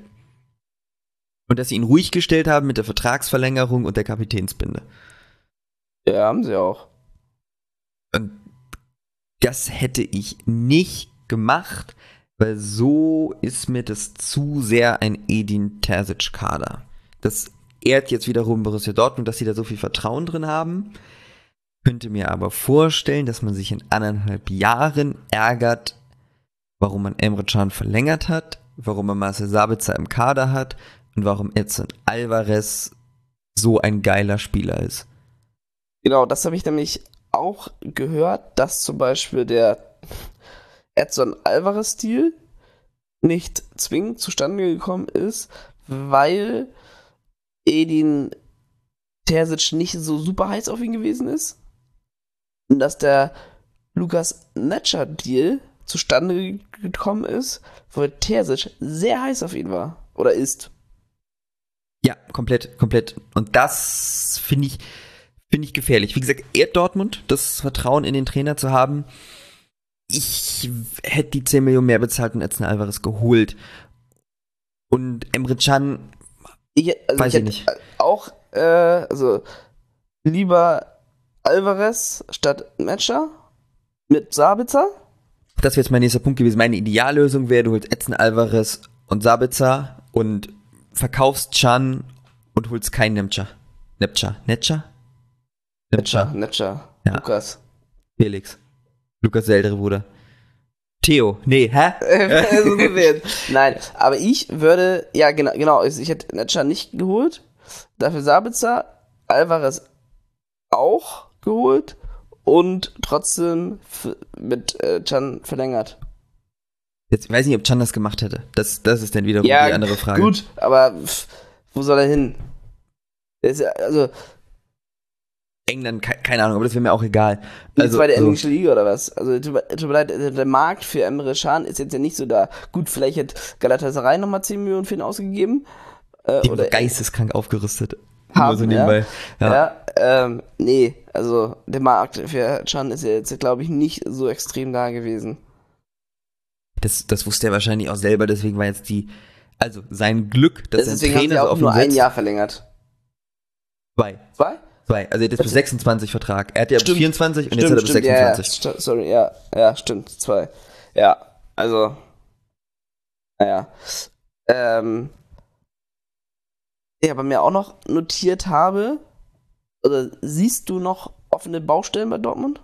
Und dass sie ihn ruhig gestellt haben mit der Vertragsverlängerung und der Kapitänsbinde. Ja, haben sie auch. Und das hätte ich nicht gemacht, weil so ist mir das zu sehr ein Edin Terzic-Kader. Das ehrt jetzt wiederum Borussia Dortmund, dass sie da so viel Vertrauen drin haben. Könnte mir aber vorstellen, dass man sich in anderthalb Jahren ärgert, warum man Emre Can verlängert hat, warum man Marcel Sabitzer im Kader hat und warum Edson Alvarez so ein geiler Spieler ist. Genau, das habe ich nämlich auch gehört, dass zum Beispiel der Edson Alvarez-Stil nicht zwingend zustande gekommen ist, weil Edin Terzic nicht so super heiß auf ihn gewesen ist. Und dass der Lukas Netscher-Deal zustande gekommen ist, weil Terzic sehr heiß auf ihn war. Oder ist. Ja, komplett, komplett. Und das finde ich, finde ich gefährlich. Wie gesagt, ehrt Dortmund, das Vertrauen in den Trainer zu haben. Ich hätte die zehn Millionen mehr bezahlt und Edson Alvarez geholt. Und Emre Can, Ich, also weiß ich ich nicht. Auch, äh, also lieber Alvarez statt Netscher mit Sabitzer. Das wäre jetzt mein nächster Punkt gewesen. Meine Ideallösung wäre, du holst Edson Alvarez und Sabitzer und verkaufst Can und holst keinen Nemtscher. Nemtscher? Netscher? Netscher, Netscher. Ja. Lukas. Felix. Lukas, der ältere Bruder. Theo. Nee, hä? So gesehen. Nein, aber ich würde, ja genau, genau, ich, ich hätte Netscher nicht geholt, dafür Sabitzer, Alvarez auch geholt und trotzdem f- mit äh, Can verlängert. Jetzt weiß ich nicht, ob Can das gemacht hätte. Das, das ist dann wiederum Ja, die andere Frage. gut, aber pff, wo soll er hin? Der ist ja, also, England, ke- keine Ahnung, aber das wäre mir auch egal. die Also, zweite so. englische Liga oder was? Also, tut mir tut mir leid, der der Markt für Emre Can ist jetzt ja nicht so da. Gut, vielleicht hat Galatasaray nochmal zehn Millionen für ihn ausgegeben. Äh, Die oder geisteskrank aufgerüstet. Haben, Nur so nebenbei. Ja, Ja. ähm, nee, also der Markt für Can ist ja jetzt, glaube ich, nicht so extrem da gewesen. Das, das wusste er wahrscheinlich auch selber, deswegen war jetzt die, also sein Glück, dass Deswegen sein haben sie Trainer so auch auf nur ihn ein setzt. Jahr verlängert. Zwei. Zwei? Zwei. Also er hat jetzt bis sechsundzwanzig Vertrag. Er hat ja bis Stimmt. vierundzwanzig und jetzt Stimmt, hat er bis stimmt, ja, ja, sechsundzwanzig. st- sorry, ja, ja, stimmt, zwei. Ja, also, naja. Ähm, ich aber mir auch noch notiert habe, oder siehst du noch offene Baustellen bei Dortmund?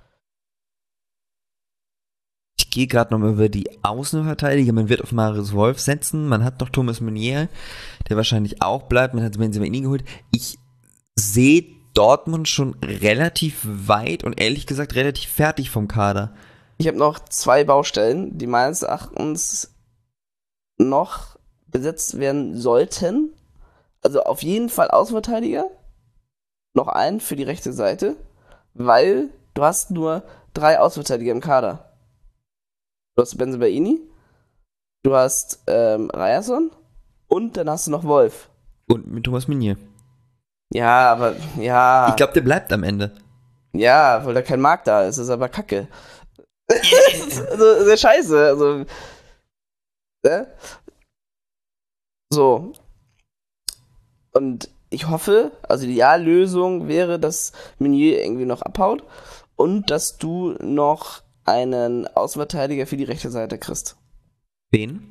Ich gehe gerade noch über die Außenverteidiger. Man wird auf Marius Wolf setzen. Man hat noch Thomas Meunier, der wahrscheinlich auch bleibt. Man hat Benzema geholt. Ich sehe Dortmund schon relativ weit und ehrlich gesagt relativ fertig vom Kader. Ich habe noch zwei Baustellen, die meines Erachtens noch besetzt werden sollten. Also auf jeden Fall Außenverteidiger. Noch einen für die rechte Seite, weil du hast nur drei Außenverteidiger im Kader. Du hast Bensebaini, du hast ähm, Ryerson und dann hast du noch Wolf. Und mit Thomas Meunier. Ja, aber ja. Ich glaube, der bleibt am Ende. Ja, weil da kein Markt da ist, ist aber kacke. Also, sehr scheiße. Also, ne? So. Und ich hoffe, also die Ideallösung wäre, dass Meunier irgendwie noch abhaut und dass du noch einen Außenverteidiger für die rechte Seite kriegst? Wen?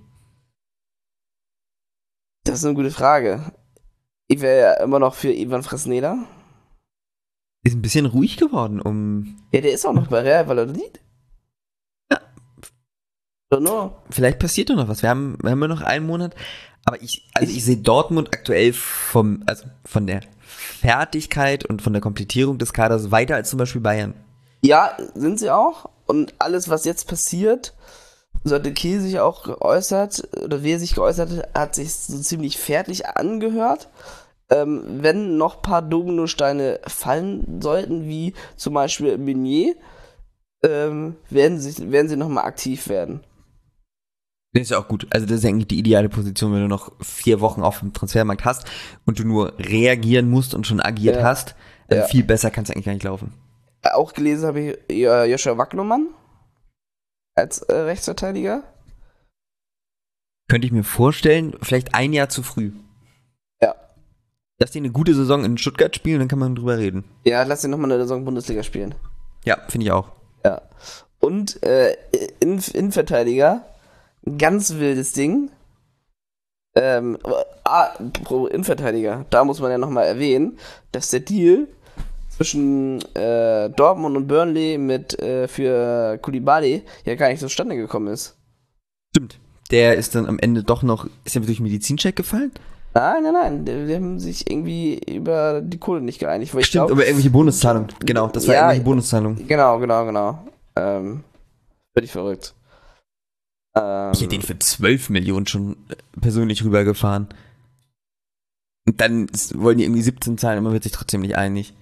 Das ist eine gute Frage. Ich wäre ja immer noch für Ivan Fresneda. Ist ein bisschen ruhig geworden, um. Ja, der ist auch noch bei Real Valladolid. Ja. Don't know. Vielleicht passiert doch noch was. Wir haben, wir haben ja noch einen Monat. Aber ich, also ich sehe Dortmund aktuell vom, also von der Fertigkeit und von der Komplettierung des Kaders weiter als zum Beispiel Bayern. Ja, sind sie auch. Und alles, was jetzt passiert, so hat der Kiel sich auch geäußert, oder wie er sich geäußert hat, hat sich so ziemlich fertig angehört. Ähm, wenn noch ein paar Dominosteine fallen sollten, wie zum Beispiel Meunier, ähm, werden sie, werden sie nochmal aktiv werden. Das ist ja auch gut. Also das ist ja eigentlich die ideale Position, wenn du noch vier Wochen auf dem Transfermarkt hast und du nur reagieren musst und schon agiert Ja. hast. Also Ja. viel besser kann es eigentlich gar nicht laufen. Auch gelesen habe ich äh, Joshua Wagnumann als äh, Rechtsverteidiger. Könnte ich mir vorstellen, vielleicht ein Jahr zu früh. Ja. Lass die eine gute Saison in Stuttgart spielen, dann kann man drüber reden. Ja, lass ihn nochmal eine Saison Bundesliga spielen. Ja, finde ich auch. Ja. Und äh, in, Innenverteidiger, ein ganz wildes Ding. Ähm, ah, pro Innenverteidiger, da muss man ja nochmal erwähnen, dass der Deal zwischen äh, Dortmund und Burnley mit äh, für Koulibaly ja gar nicht zustande gekommen ist. Stimmt. Der ist dann am Ende doch noch, ist er durch den Medizincheck gefallen? Nein, nein, nein, die, die haben sich irgendwie über die Kohle nicht geeinigt. Weil ich Stimmt, glaub, aber irgendwelche Bonuszahlung. Genau, das war Ja, irgendwelche Bonuszahlung. Genau, genau, genau. Ähm, völlig verrückt. Ähm, Ich hätte den für zwölf Millionen schon persönlich rübergefahren. Und dann ist, wollen die irgendwie siebzehn zahlen und man wird sich trotzdem nicht einig.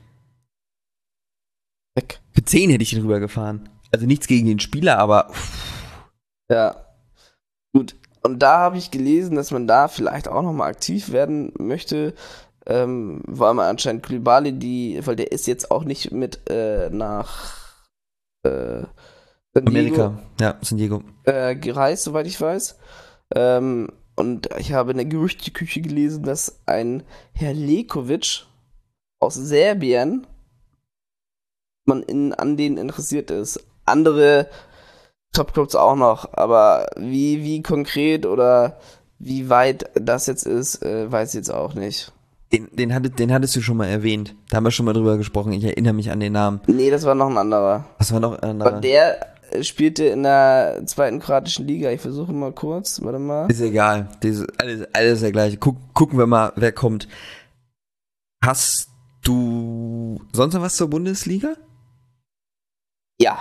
weg. Für zehn hätte ich den rübergefahren. Also nichts gegen den Spieler, aber uff. Ja. Gut. Und da habe ich gelesen, dass man da vielleicht auch nochmal aktiv werden möchte, ähm, weil man anscheinend Koulibaly, die, weil der ist jetzt auch nicht mit äh, nach äh, San Diego, Amerika. Ja, San Diego. äh, gereist, soweit ich weiß. Ähm, und ich habe in der Gerüchteküche gelesen, dass ein Herr Lekovic aus Serbien man in, an denen interessiert ist. Andere Topclubs auch noch, aber wie, wie konkret oder wie weit das jetzt ist, äh, weiß ich jetzt auch nicht. Den, den, hattet, den hattest du schon mal erwähnt. Da haben wir schon mal drüber gesprochen. Ich erinnere mich an den Namen. Nee, das war noch ein anderer. Was war noch ein Aber anderer? der äh, spielte in der zweiten kroatischen Liga. Ich versuche mal kurz, warte mal. Ist egal. Das ist alles, alles der gleiche. Guck, gucken wir mal, wer kommt. Hast du sonst noch was zur Bundesliga? Ja.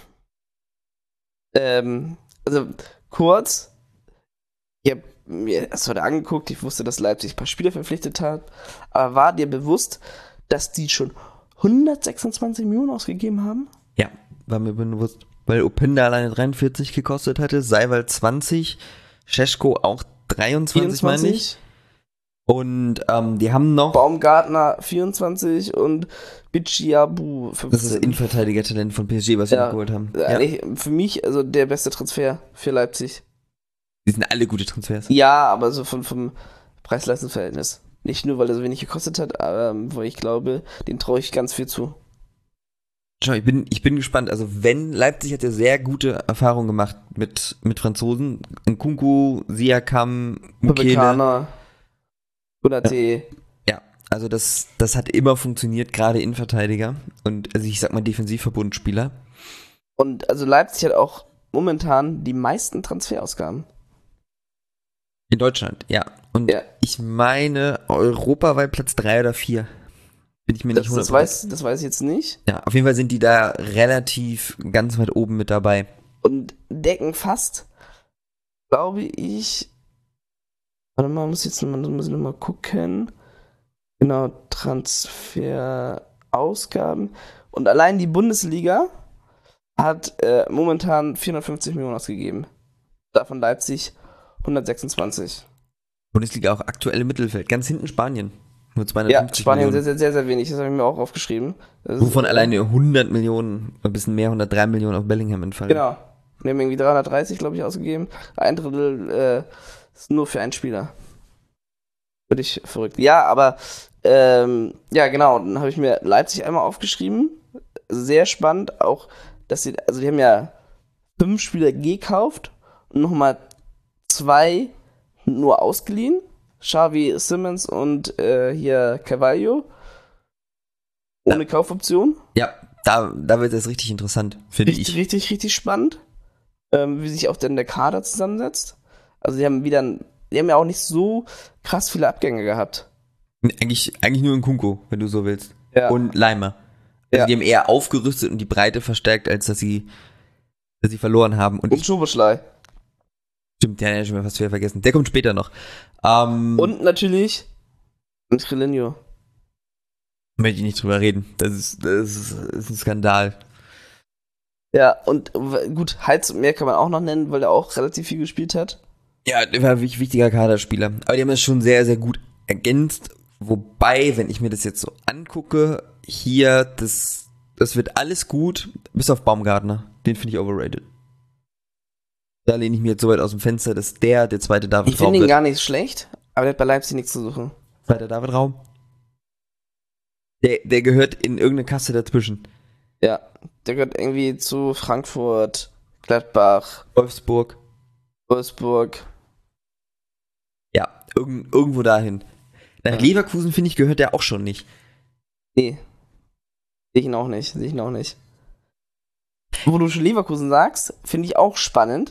Ähm, also kurz, ich habe mir das heute angeguckt, ich wusste, dass Leipzig ein paar Spieler verpflichtet hat, aber war dir bewusst, dass die schon hundertsechsundzwanzig Millionen ausgegeben haben? Ja, war mir bewusst. Weil Openda alleine dreiundvierzig gekostet hatte, Seiwald zwanzig, Šeško auch dreiundzwanzig, meine ich. Und ähm, die haben noch... Baumgartner vierundzwanzig und Bichiabu fünfzehn. Das ist das Innenverteidiger-Talent von P S G, was sie Ja, noch geholt haben. Ja. Ja. Eigentlich für mich also der beste Transfer für Leipzig. Die sind alle gute Transfers. Ja, aber so von, vom Preis-Leistungs-Verhältnis. Nicht nur, weil er so wenig gekostet hat, aber ähm, weil ich glaube, den traue ich ganz viel zu. Schau, ich bin, ich bin gespannt. Also wenn, Leipzig hat ja sehr gute Erfahrungen gemacht mit, mit Franzosen. Nkunku, Siakam, Mukiele. Republikaner, Konate. Ja, also das, das hat immer funktioniert, gerade Innenverteidiger. Und also ich sag mal Defensivverbundspieler. Und also Leipzig hat auch momentan die meisten Transferausgaben. In Deutschland, ja. Und Ja. ich meine, europaweit Platz drei oder vier. Bin ich mir Das, nicht hundert das, weiß, das weiß ich jetzt nicht. Ja, auf jeden Fall sind die da relativ ganz weit oben mit dabei. Und decken fast, glaube ich. Warte mal, muss jetzt noch mal, muss ich noch mal gucken. Genau, Transferausgaben. Und allein die Bundesliga hat äh, momentan vierhundertfünfzig Millionen ausgegeben. Davon Leipzig hundertsechsundzwanzig. Bundesliga auch aktuell im Mittelfeld. Ganz hinten Spanien. Nur Ja, zweihundertfünfzig Spanien sehr, Millionen. sehr, sehr, sehr wenig. Das habe ich mir auch aufgeschrieben. Das Wovon ist, äh, alleine hundert Millionen, ein bisschen mehr, hundertdrei Millionen auf Bellingham entfallen. Genau. Wir haben irgendwie dreihundertdreißig, glaube ich, ausgegeben. Ein Drittel äh, ist nur für einen Spieler. Würde ich verrückt. Ja, aber ähm, ja, genau. Dann habe ich mir Leipzig einmal aufgeschrieben. Sehr spannend, auch, dass sie, also die haben ja fünf Spieler gekauft und nochmal zwei nur ausgeliehen. Xavi, Simmons und äh, hier Carvalho. Ohne ja. Kaufoption. Ja, da, da wird es richtig interessant, finde ich. Richtig, richtig, richtig spannend. Ähm, wie sich auch denn der Kader zusammensetzt. Also die haben wieder, die haben ja auch nicht so krass viele Abgänge gehabt. Eigentlich, eigentlich nur in Kunko, wenn du so willst. Ja. Und Leimer. Also Ja. die haben eher aufgerüstet und die Breite verstärkt, als dass sie, dass sie verloren haben. Und, Und ich, Szoboszlai. stimmt, der hat ja schon mal fast wieder vergessen. Der kommt später noch. Ähm, Und natürlich Skriniar. möchte ich nicht drüber reden. Das ist, das ist, das ist ein Skandal. Ja, und w- gut, Heitz und mehr kann man auch noch nennen, weil er auch relativ viel gespielt hat. Ja, der war ein wich- wichtiger Kaderspieler. Aber die haben es schon sehr, sehr gut ergänzt. Wobei, wenn ich mir das jetzt so angucke, hier, das, das wird alles gut, bis auf Baumgartner. Den finde ich overrated. Da lehne ich mir jetzt so weit aus dem Fenster, dass der, der zweite David Ich Raum finde ihn wird. gar nicht schlecht, aber der hat bei Leipzig nichts zu suchen. Zweiter David Raum. Der, der gehört in irgendeine Kasse dazwischen. Ja, der gehört irgendwie zu Frankfurt, Gladbach, Wolfsburg. Wolfsburg. Ja, irgend, irgendwo dahin. Nach Ja. Leverkusen, finde ich, gehört der auch schon nicht. Nee. Sehe ich ihn auch nicht, sehe ich ihn auch nicht. Wo du schon Leverkusen sagst, finde ich auch spannend,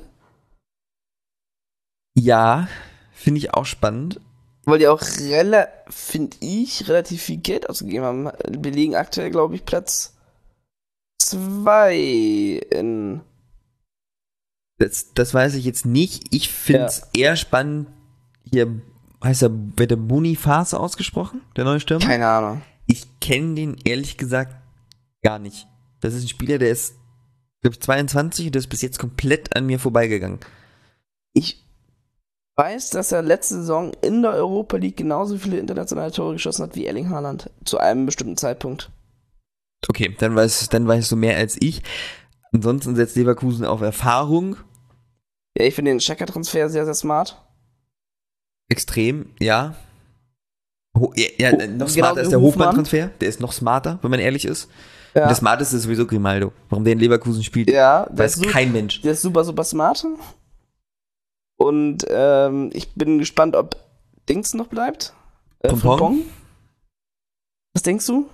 Ja, finde ich auch spannend. weil die auch, rela- finde ich, relativ viel Geld ausgegeben haben. Wir liegen aktuell, glaube ich, Platz zwei in. Das, das weiß ich jetzt nicht. Ich finde es eher spannend. Hier heißt er, wird der Boniface ausgesprochen, der neue Stürmer? Keine Ahnung. Ich kenne den ehrlich gesagt gar nicht. Das ist ein Spieler, der ist, glaube ich, zweiundzwanzig und der ist bis jetzt komplett an mir vorbeigegangen. Ich weiß, dass er letzte Saison in der Europa League genauso viele internationale Tore geschossen hat wie Erling Haaland. Zu einem bestimmten Zeitpunkt. Okay, dann weißt, dann weißt du mehr als ich. Ansonsten setzt Leverkusen auf Erfahrung. Ja, ich finde den Checker-Transfer sehr, sehr smart. Extrem, ja. Ho ja, ja Ho- noch genau smarter wie ist der Hofmann. Hofmann-Transfer. Der ist noch smarter, wenn man ehrlich ist. Und Ja, der smarteste ist sowieso Grimaldo. Warum der in Leverkusen spielt, ja der, weiß ist su- kein Mensch. der ist super, super smart. Und ähm, ich bin gespannt, ob Dings noch bleibt. Äh, Frimpong? Frimpong. Was denkst du?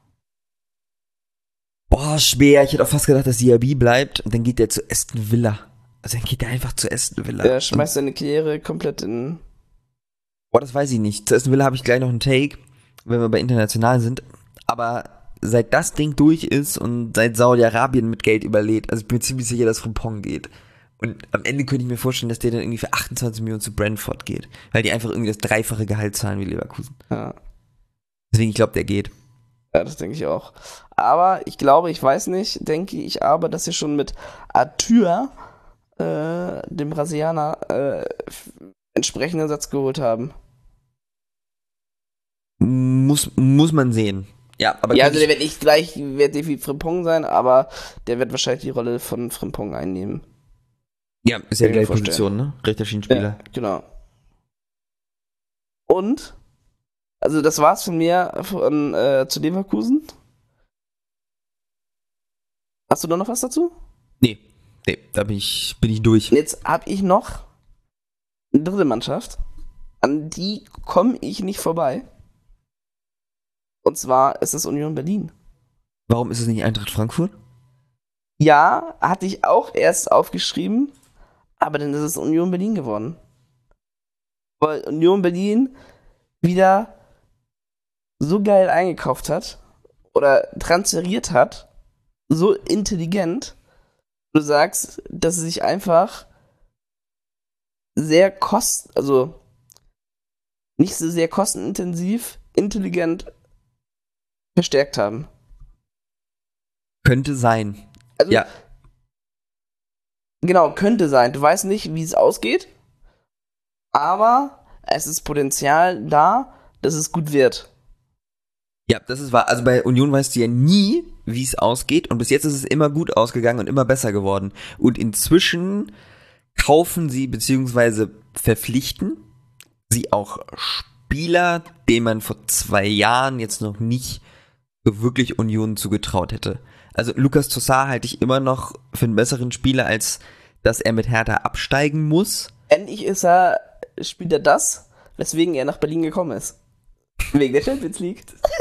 Boah, schwer. Ich hätte auch fast gedacht, dass Diaby bleibt. Und dann geht der zu Aston Villa. Also dann geht der einfach zu Aston Villa. Der schmeißt seine Karriere komplett in. Boah, das weiß ich nicht. Zu Aston Villa habe ich gleich noch einen Take, wenn wir bei international sind. Aber seit das Ding durch ist und seit Saudi-Arabien mit Geld überlädt, also ich bin mir ziemlich sicher, dass Frimpong geht. Und am Ende könnte ich mir vorstellen, dass der dann irgendwie für achtundzwanzig Millionen zu Brentford geht. Weil die einfach irgendwie das dreifache Gehalt zahlen wie Leverkusen. Ja, Deswegen, ich glaube, der geht. ja das denke ich auch. Aber ich glaube, ich weiß nicht, denke ich aber, dass sie schon mit Arthur, äh, dem Brasilianer, äh, f- entsprechenden Satz geholt haben. Muss, muss man sehen. Ja, aber Ja, könnte also der ich, wird nicht gleich wertig wie Frimpong sein, aber der wird wahrscheinlich die Rolle von Frimpong einnehmen. ja, ist ja kann die ich mir gleiche Position, ne? Rechter Schienenspieler. Genau. Und, also das war's von mir von, äh, zu Leverkusen. Hast du da noch was dazu? Nee, nee, da bin ich, bin ich durch. Und jetzt habe ich noch eine dritte Mannschaft, an die komme ich nicht vorbei. Und zwar ist es Union Berlin. Warum ist es nicht Eintracht Frankfurt? Ja, hatte ich auch erst aufgeschrieben, aber dann ist es Union Berlin geworden. Weil Union Berlin wieder so geil eingekauft hat oder transferiert hat, so intelligent, du sagst, dass sie sich einfach sehr kost, also nicht so sehr kostenintensiv, intelligent verstärkt haben. Könnte sein. Also, Ja. genau, könnte sein. Du weißt nicht, wie es ausgeht, aber es ist Potenzial da, dass es gut wird. Ja, das ist wahr. Also bei Union weißt du ja nie, wie es ausgeht. Und bis jetzt ist es immer gut ausgegangen und immer besser geworden. Und inzwischen kaufen sie beziehungsweise verpflichten sie auch Spieler, denen man vor zwei Jahren jetzt noch nicht so wirklich Union zugetraut hätte. Also Lucas Toussaint halte ich immer noch für einen besseren Spieler, als dass er mit Hertha absteigen muss. Endlich ist er, spielt er das, weswegen er nach Berlin gekommen ist. Wegen der Champions League.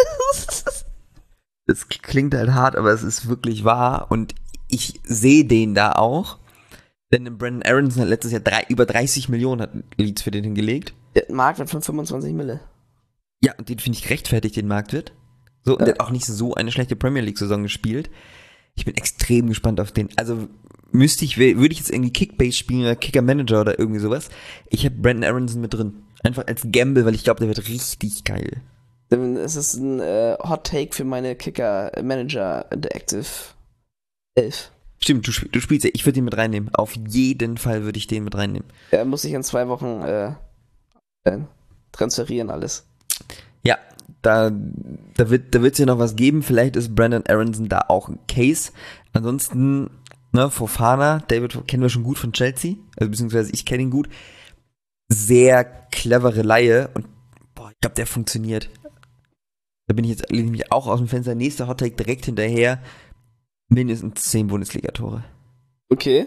Es klingt halt hart, aber es ist wirklich wahr. Und ich sehe den da auch. Denn Brandon Aronson hat letztes Jahr drei, über dreißig Millionen hat Leeds für den hingelegt. Der Marktwert von fünfundzwanzig Mille. Ja, und den finde ich gerechtfertigt, den Marktwert. So, ja. Und der hat auch nicht so eine schlechte Premier League-Saison gespielt. Ich bin extrem gespannt auf den. Also müsste ich, würde ich jetzt irgendwie Kickbase spielen oder Kicker-Manager oder irgendwie sowas. Ich habe Brandon Aronson mit drin. Einfach als Gamble, weil ich glaube, der wird richtig geil. Es ist ein äh, Hot Take für meine Kicker-Manager Interactive elf. Stimmt, du, du spielst ja. Ich würde den mit reinnehmen. Auf jeden Fall würde ich den mit reinnehmen. Ja, muss ich in zwei Wochen äh, äh, transferieren alles. Ja, da, da wird da wird's ja noch was geben. Vielleicht ist Brandon Aronson da auch ein Case. Ansonsten, ne, Fofana, David kennen wir schon gut von Chelsea. Also beziehungsweise ich kenne ihn gut. Sehr clevere Laie. Und boah, ich glaube, der funktioniert. Da bin ich jetzt nämlich auch aus dem Fenster. Nächster Hottake direkt hinterher. Mindestens zehn Bundesliga-Tore. Okay.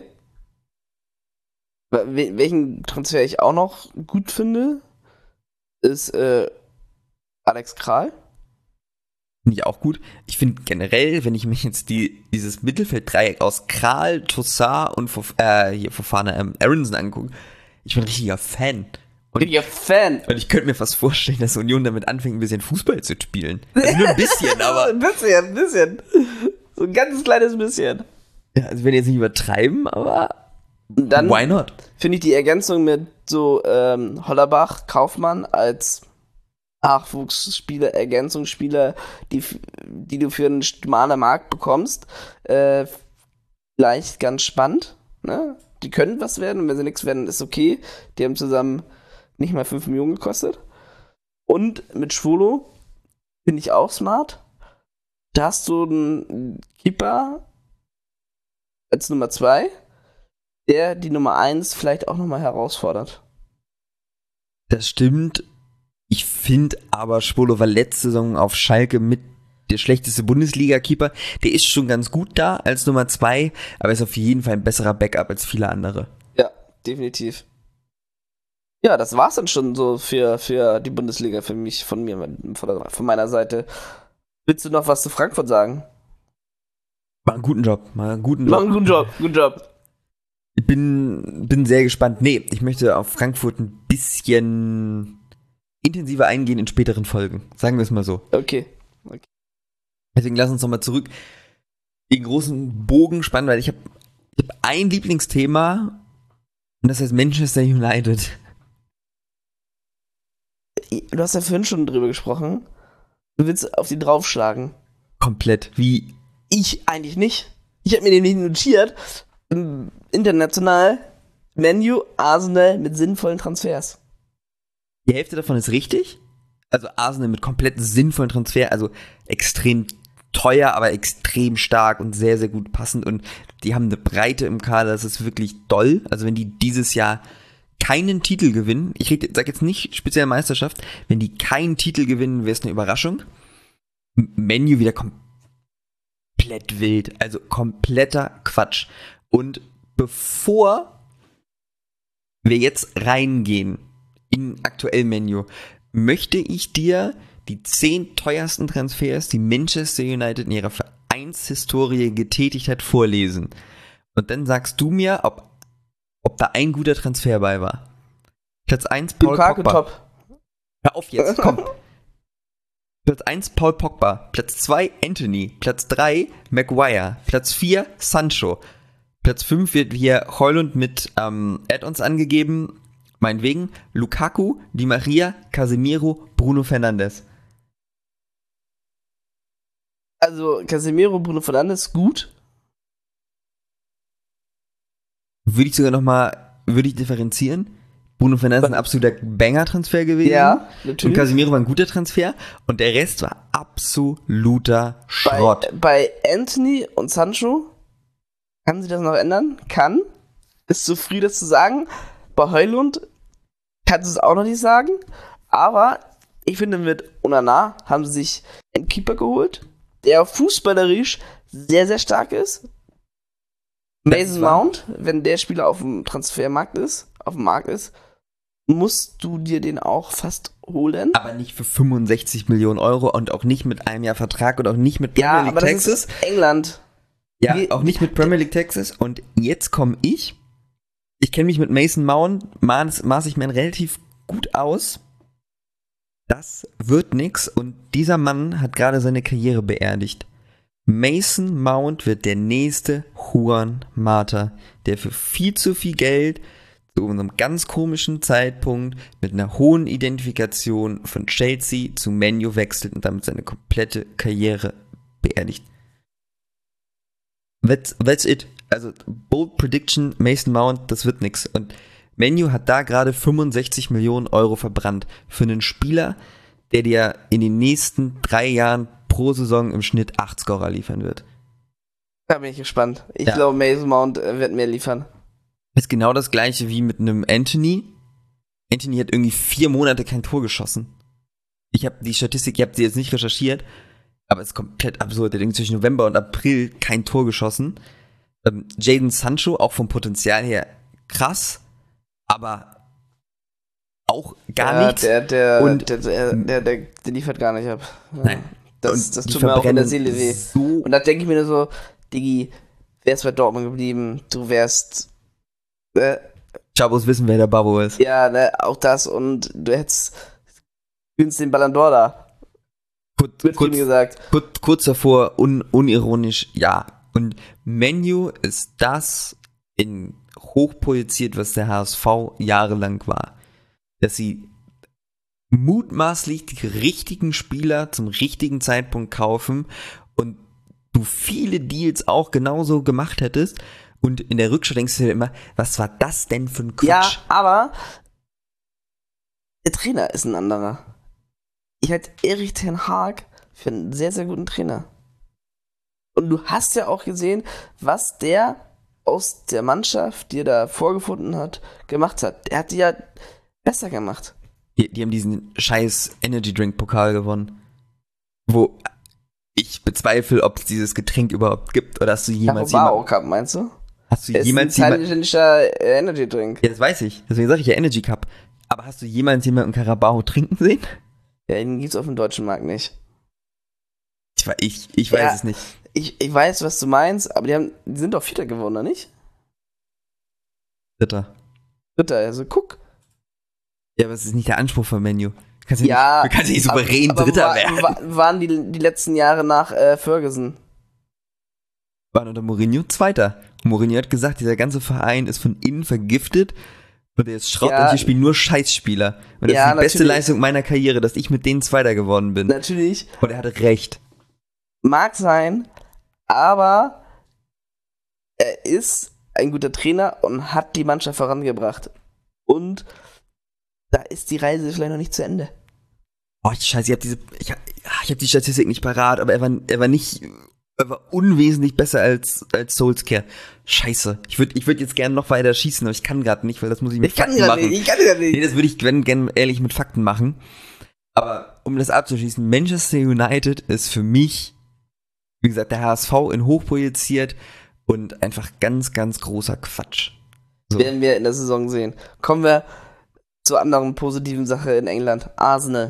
Welchen Transfer ich auch noch gut finde, ist äh, Alex Kral. Finde ich auch gut. Ich finde generell, wenn ich mich jetzt die, dieses Mittelfelddreieck aus Kral, Toussaint und Fof, äh, hier Fofana, ähm, Aronson angucke, ich bin ein richtiger Fan. Und, richtiger Fan. Und ich könnte mir fast vorstellen, dass Union damit anfängt, ein bisschen Fußball zu spielen. Also nur ein bisschen, aber... ein bisschen, ein bisschen. So ein ganz kleines bisschen. Ja, also wenn jetzt nicht übertreiben, aber dann why not? Finde ich die Ergänzung mit so ähm, Hollerbach, Kaufmann als Nachwuchsspieler, Ergänzungsspieler, die, die du für einen schmaler Markt bekommst, äh, vielleicht ganz spannend. Ne? Die können was werden und wenn sie nichts werden, ist okay. Die haben zusammen nicht mal fünf Millionen gekostet. Und mit Schwolo finde ich auch smart. Da hast du einen Keeper als Nummer zwei, der die Nummer eins vielleicht auch nochmal herausfordert. Das stimmt. Ich finde aber, Schwolo war letzte Saison auf Schalke mit der schlechteste Bundesliga-Keeper. Der ist schon ganz gut da als Nummer zwei, aber ist auf jeden Fall ein besserer Backup als viele andere. Ja, definitiv. Ja, das war's dann schon so für, für die Bundesliga, für mich, von mir, von, von meiner Seite. Willst du noch was zu Frankfurt sagen? Mach einen guten Job, mal einen guten Job. Mach einen guten Job, guten Job. Ich bin, bin sehr gespannt. Nee, ich möchte auf Frankfurt ein bisschen intensiver eingehen in späteren Folgen. Sagen wir es mal so. Okay. okay. Deswegen lass uns nochmal zurück den großen Bogen spannen, weil ich habe ich hab ein Lieblingsthema und das heißt Manchester United. Du hast ja vorhin schon drüber gesprochen. Du willst auf die draufschlagen. Komplett. Wie? Ich eigentlich nicht. Ich habe mir den nicht notiert. International Menu Arsenal mit sinnvollen Transfers. Die Hälfte davon ist richtig. Also Arsenal mit komplett sinnvollen Transfer. Also extrem teuer, aber extrem stark und sehr, sehr gut passend. Und die haben eine Breite im Kader. Das ist wirklich doll. Also wenn die dieses Jahr keinen Titel gewinnen, ich sage jetzt nicht speziell Meisterschaft, wenn die keinen Titel gewinnen, wäre es eine Überraschung. Menu wieder komplett wild, also kompletter Quatsch. Und bevor wir jetzt reingehen in aktuell Menu, möchte ich dir die zehn teuersten Transfers, die Manchester United in ihrer Vereinshistorie getätigt hat, vorlesen. Und dann sagst du mir, ob ob da ein guter Transfer bei war. Platz eins, Paul Lukaku Pogba. Top. Hör auf jetzt, komm. Platz eins, Paul Pogba. Platz zwei, Anthony. Platz drei, Maguire. Platz vier, Sancho. Platz fünf wird hier Højlund mit ähm, Add-ons angegeben. Meinetwegen Lukaku, Di Maria, Casemiro, Bruno Fernandes. Also Casemiro, Bruno Fernandes, gut. Würde ich sogar nochmal, würde ich differenzieren. Bruno Fernandes ist ein absoluter Banger-Transfer gewesen. Ja, natürlich. Und Casemiro war ein guter Transfer. Und der Rest war absoluter Schrott. Bei, bei Anthony und Sancho kann sich das noch ändern? Kann. Ist zu früh, das zu sagen. Bei Højlund kannst du es auch noch nicht sagen. Aber ich finde, mit Onana haben sie sich einen Keeper geholt, der fußballerisch sehr, sehr stark ist. Mason Mount, wenn der Spieler auf dem Transfermarkt ist, auf dem Markt ist, musst du dir den auch fast holen. Aber nicht für fünfundsechzig Millionen Euro und auch nicht mit einem Jahr Vertrag und auch nicht mit Premier Ja, League aber das Texas. ist England. Ja, Wie- auch nicht mit Premier League Texas. Und jetzt komme ich. Ich kenne mich mit Mason Mount, maß, maß ich mir relativ gut aus. Das wird nix. Und dieser Mann hat gerade seine Karriere beerdigt. Mason Mount wird der nächste Juan Mata, der für viel zu viel Geld zu einem ganz komischen Zeitpunkt mit einer hohen Identifikation von Chelsea zu Man U wechselt und damit seine komplette Karriere beerdigt. That's, that's it. Also, bold prediction, Mason Mount, das wird nix. Und Man U hat da gerade fünfundsechzig Millionen Euro verbrannt für einen Spieler, der dir in den nächsten drei Jahren pro Saison im Schnitt acht Scorer liefern wird. Da bin ich gespannt. Ich Ja. glaube, Mason Mount äh, wird mehr liefern. Ist genau das gleiche wie mit einem Anthony. Anthony hat irgendwie vier Monate kein Tor geschossen. Ich habe die Statistik, ich habe sie jetzt nicht recherchiert, aber es ist komplett absurd. Der Ding zwischen November und April kein Tor geschossen. Ähm, Jadon Sancho, auch vom Potenzial her krass, aber auch gar ja, nichts. Der, der, Und- der, der, der, der, der liefert gar nicht ab. Ja. Nein. Das, Und das die tut mir auch in der verbrennen Seele weh. So Und da denke ich mir nur so, Diggi, wärst bei Dortmund geblieben, du wärst, äh, Chabos wissen, wer der Babo ist. ja, ne, auch das und du hättest, gewinnst den Ballon d'Or da, Kurz, wird kurz, ihm gesagt. kurz, kurz davor, un, unironisch, ja. Und Man U ist das in hochprojiziert, was der H S V jahrelang war. Dass sie mutmaßlich die richtigen Spieler zum richtigen Zeitpunkt kaufen und du viele Deals auch genauso gemacht hättest. Und in der Rückschau denkst du dir immer, was war das denn für ein Quatsch? Ja, aber der Trainer ist ein anderer. Ich halte Erich ten Hag für einen sehr, sehr guten Trainer. Und du hast ja auch gesehen, was der aus der Mannschaft, die er da vorgefunden hat, gemacht hat. Er hat die ja besser gemacht. Die, die haben diesen scheiß Energy Drink Pokal gewonnen. Wo ich bezweifle, ob es dieses Getränk überhaupt gibt. Oder hast du jemals Carabao jemand, Cup, meinst du? hast du Er ist jemals ein jemand, italienischer äh, Energy Drink. ja, das weiß ich. Deswegen sage ich ja Energy Cup. Aber hast du jemals jemanden Carabao trinken sehen? Ja, den gibt's auf dem deutschen Markt nicht. Ich, we- ich, ich weiß Ja. es nicht. Ich, ich weiß, was du meinst, aber die, haben, die sind doch Vierter geworden, oder nicht? Dritter. Dritter, also guck. Ja, aber es ist nicht der Anspruch von Menu. Du kannst ja, Ja, nicht, du kannst ja nicht souverän aber, aber Dritter wa- werden. wa- waren die, die letzten Jahre nach äh, Ferguson. Waren unter Mourinho Zweiter. Mourinho hat gesagt, dieser ganze Verein ist von innen vergiftet und der ist Schrott Ja. und hier spielen nur Scheißspieler. Und das Ja, ist die beste natürlich. Leistung meiner Karriere, dass ich mit denen Zweiter geworden bin. Natürlich, Und er hatte recht. mag sein, aber er ist ein guter Trainer und hat die Mannschaft vorangebracht. Und da ist die Reise vielleicht noch nicht zu Ende. Oh, ich, scheiße, ich hab diese, ich, hab- ich hab die Statistik nicht parat, aber er war, er war nicht, er war unwesentlich besser als, als Solskjaer. Scheiße. Ich würde, ich würd jetzt gerne noch weiter schießen, aber ich kann gerade nicht, weil das muss ich mit Ich kann Fakten gar machen. nicht, ich kann gar Nee, nicht. das würde ich gerne gern ehrlich mit Fakten machen. Aber um das abzuschließen, Manchester United ist für mich, wie gesagt, der H S V in hochprojiziert und einfach ganz, ganz großer Quatsch. So. Werden wir in der Saison sehen. Kommen wir zur anderen positiven Sache in England. Arsenal.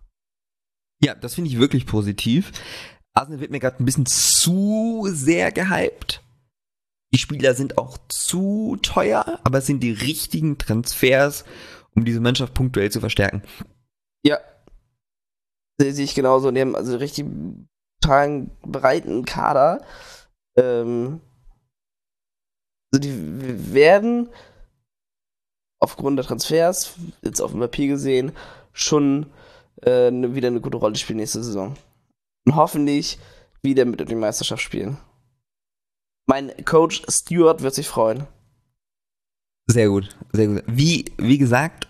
Ja, das finde ich wirklich positiv. Arsenal wird mir gerade ein bisschen zu sehr gehypt. Die Spieler sind auch zu teuer, aber es sind die richtigen Transfers, um diese Mannschaft punktuell zu verstärken. Ja. Sehe sehe ich genauso. Und die haben also richtig totalen breiten Kader. Ähm, also die werden aufgrund der Transfers, jetzt auf dem Papier gesehen, schon äh, ne, wieder eine gute Rolle spielen nächste Saison. Und hoffentlich wieder mit in die Meisterschaft spielen. Mein Coach Stewart wird sich freuen. Sehr gut, sehr gut. Wie, wie gesagt,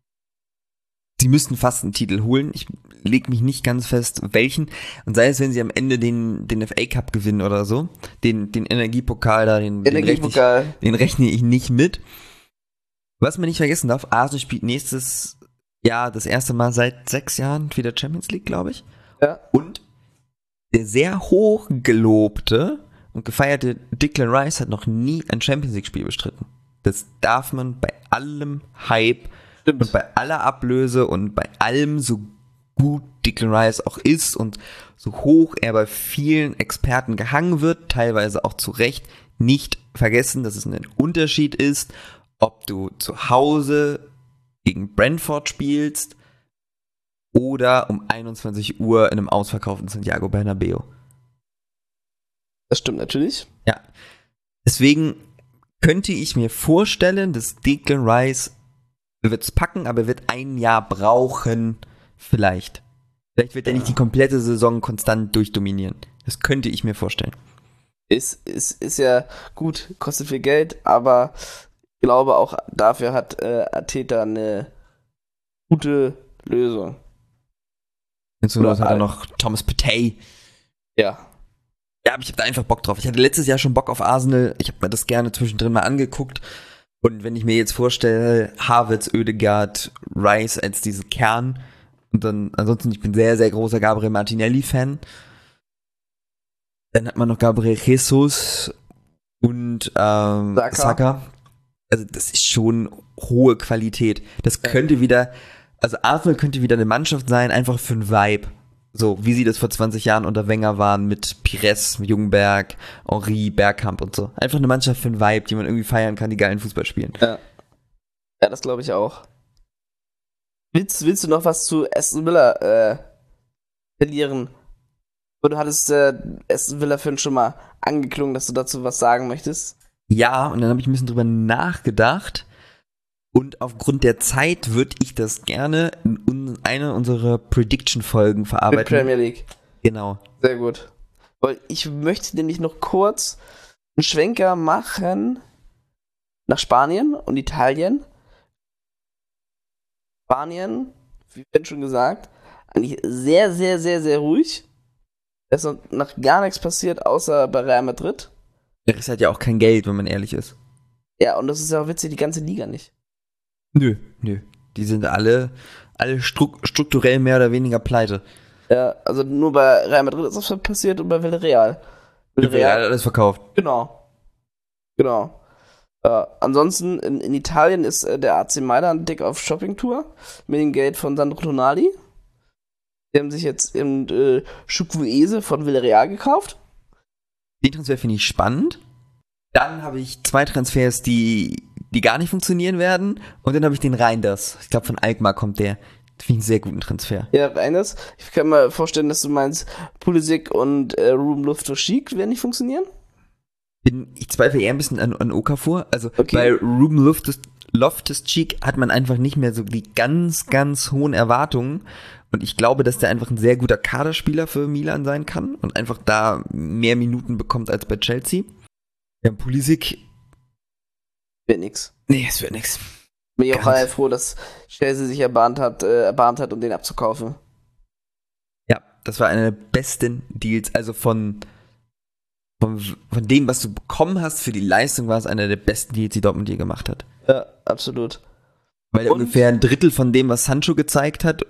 sie müssten fast einen Titel holen. Ich lege mich nicht ganz fest, welchen. Und sei es, wenn sie am Ende den, den F A Cup gewinnen oder so, den, den Energiepokal da, den, den, rechne ich, Energiepokal. den rechne ich nicht mit. Was man nicht vergessen darf, Arsenal spielt nächstes Jahr das erste Mal seit sechs Jahren wieder Champions League, glaube ich. Ja. Und der sehr hoch gelobte und gefeierte Declan Rice hat noch nie ein Champions League-Spiel bestritten. Das darf man bei allem Hype Stimmt. und bei aller Ablöse und bei allem, so gut Declan Rice auch ist und so hoch er bei vielen Experten gehangen wird, teilweise auch zu Recht, nicht vergessen, dass es ein Unterschied ist, ob du zu Hause gegen Brentford spielst oder um einundzwanzig Uhr in einem ausverkauften Santiago Bernabeu. Das stimmt natürlich. Ja, deswegen könnte ich mir vorstellen, dass Declan Rice wird es packen, aber er wird ein Jahr brauchen, vielleicht. Vielleicht wird er nicht die komplette Saison konstant durchdominieren. Das könnte ich mir vorstellen. Ist, ist, ist ja gut, kostet viel Geld, aber ich glaube auch dafür hat äh, Arteta eine gute Lösung. Hinzu hat er noch Thomas Partey. Ja. Ja, aber ich habe da einfach Bock drauf. Ich hatte letztes Jahr schon Bock auf Arsenal. Ich habe mir das gerne zwischendrin mal angeguckt. Und wenn ich mir jetzt vorstelle, Havertz, Ødegaard, Rice als diese Kern und dann, ansonsten, ich bin sehr, sehr großer Gabriel Martinelli-Fan. Dann hat man noch Gabriel Jesus und ähm, Saka. Saka. Also das ist schon hohe Qualität. Das könnte wieder, also Arsenal könnte wieder eine Mannschaft sein, einfach für einen Vibe. So, wie sie das vor zwanzig Jahren unter Wenger waren mit Pires, Jungberg, Henry, Bergkamp und so. Einfach eine Mannschaft für einen Vibe, die man irgendwie feiern kann, die geilen Fußball spielen. Ja, ja, das glaube ich auch. Willst, willst du noch was zu Aston Villa äh, verlieren? Du hattest äh, Aston Villa vorhin schon mal angeklungen, dass du dazu was sagen möchtest. Ja, und dann habe ich ein bisschen drüber nachgedacht. Und aufgrund der Zeit würde ich das gerne in einer unserer Prediction-Folgen verarbeiten. Mit Premier League. Genau. Sehr gut. Weil ich möchte nämlich noch kurz einen Schwenker machen nach Spanien und Italien. Spanien, wie Ben schon gesagt, eigentlich sehr, sehr, sehr, sehr ruhig. Da ist noch gar nichts passiert, außer bei Real Madrid. Der Rest hat ja auch kein Geld, wenn man ehrlich ist. Ja, und das ist ja auch witzig, die ganze Liga nicht. Nö, nö. Die sind alle, alle stru- strukturell mehr oder weniger pleite. Ja, also nur bei Real Madrid ist das passiert und bei Villarreal. Villarreal hat alles verkauft. Genau. Genau. Äh, ansonsten in, in Italien ist äh, der A C Mailand dick auf Shoppingtour mit dem Geld von Sandro Tonali. Die haben sich jetzt im äh, Chukwueze von Villarreal gekauft. Den Transfer finde ich spannend. Dann habe ich zwei Transfers, die, die gar nicht funktionieren werden. Und dann habe ich den Reinders. Ich glaube, von Alkmaar kommt der. Das finde ich einen sehr guten Transfer. Ja, Reines. Ich kann mir vorstellen, dass du meinst, Pulisic und äh, Ruben Loftus-Cheek werden nicht funktionieren. Bin, ich zweifle eher ein bisschen an, an Okafor. Also Okay. bei Ruben Loftus, Loftus-Cheek hat man einfach nicht mehr so die ganz, ganz hohen Erwartungen. Und ich glaube, dass der einfach ein sehr guter Kaderspieler für Milan sein kann und einfach da mehr Minuten bekommt als bei Chelsea. Ja, Pulisic. Wird nix. Nee, es wird nix. Bin ich auch Ganz. sehr froh, dass Chelsea sich erbarmt hat, äh, erbarmt hat, um den abzukaufen. Ja, das war einer der besten Deals. Also von, von, von dem, was du bekommen hast für die Leistung, war es einer der besten Deals, die Dortmund je gemacht hat. Ja, absolut. Weil er Und- ungefähr ein Drittel von dem, was Sancho gezeigt hat,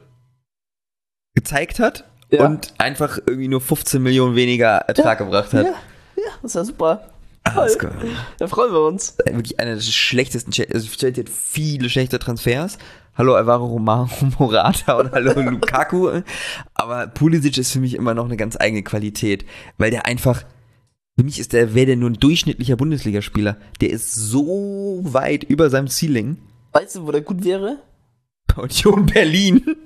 gezeigt hat Ja. und einfach irgendwie nur fünfzehn Millionen weniger Ertrag gebracht hat. Ja, ja, das ist ja super. Ah, das ist Toll. cool. Da freuen wir uns. Wirklich einer der schlechtesten, Che- also Chelsea hat viele schlechte Transfers. Hallo Alvaro Roma- Morata und hallo Lukaku. Aber Pulisic ist für mich immer noch eine ganz eigene Qualität, weil der einfach, für mich ist der, wäre der nur ein durchschnittlicher Bundesligaspieler. Der ist so weit über seinem Ceiling. Weißt du, wo der gut wäre? Union Berlin.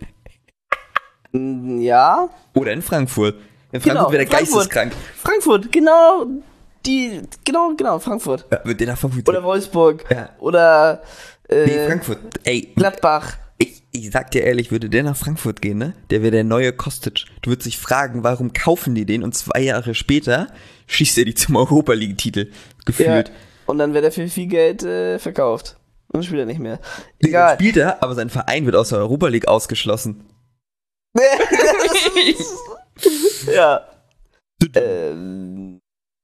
Mm, Ja. Oder in Frankfurt. In Frankfurt Genau, wäre der Frankfurt. geisteskrank. Frankfurt, genau. Die, genau, genau, Frankfurt. Ja, wird der nach Frankfurt Oder Wolfsburg. Ja. Oder äh, Nee, Frankfurt. Ey, Gladbach. ich, ich sag dir ehrlich, würde der nach Frankfurt gehen, ne? Der wäre der neue Kostic. Du würdest dich fragen, warum kaufen die den? Und zwei Jahre später schießt er die zum Europa-League-Titel. Ja. Gefühlt. Und dann wird er für viel Geld äh, verkauft. Und dann spielt er nicht mehr. Dann Egal. spielt er, aber sein Verein wird aus der Europa-League ausgeschlossen. Ja. ähm,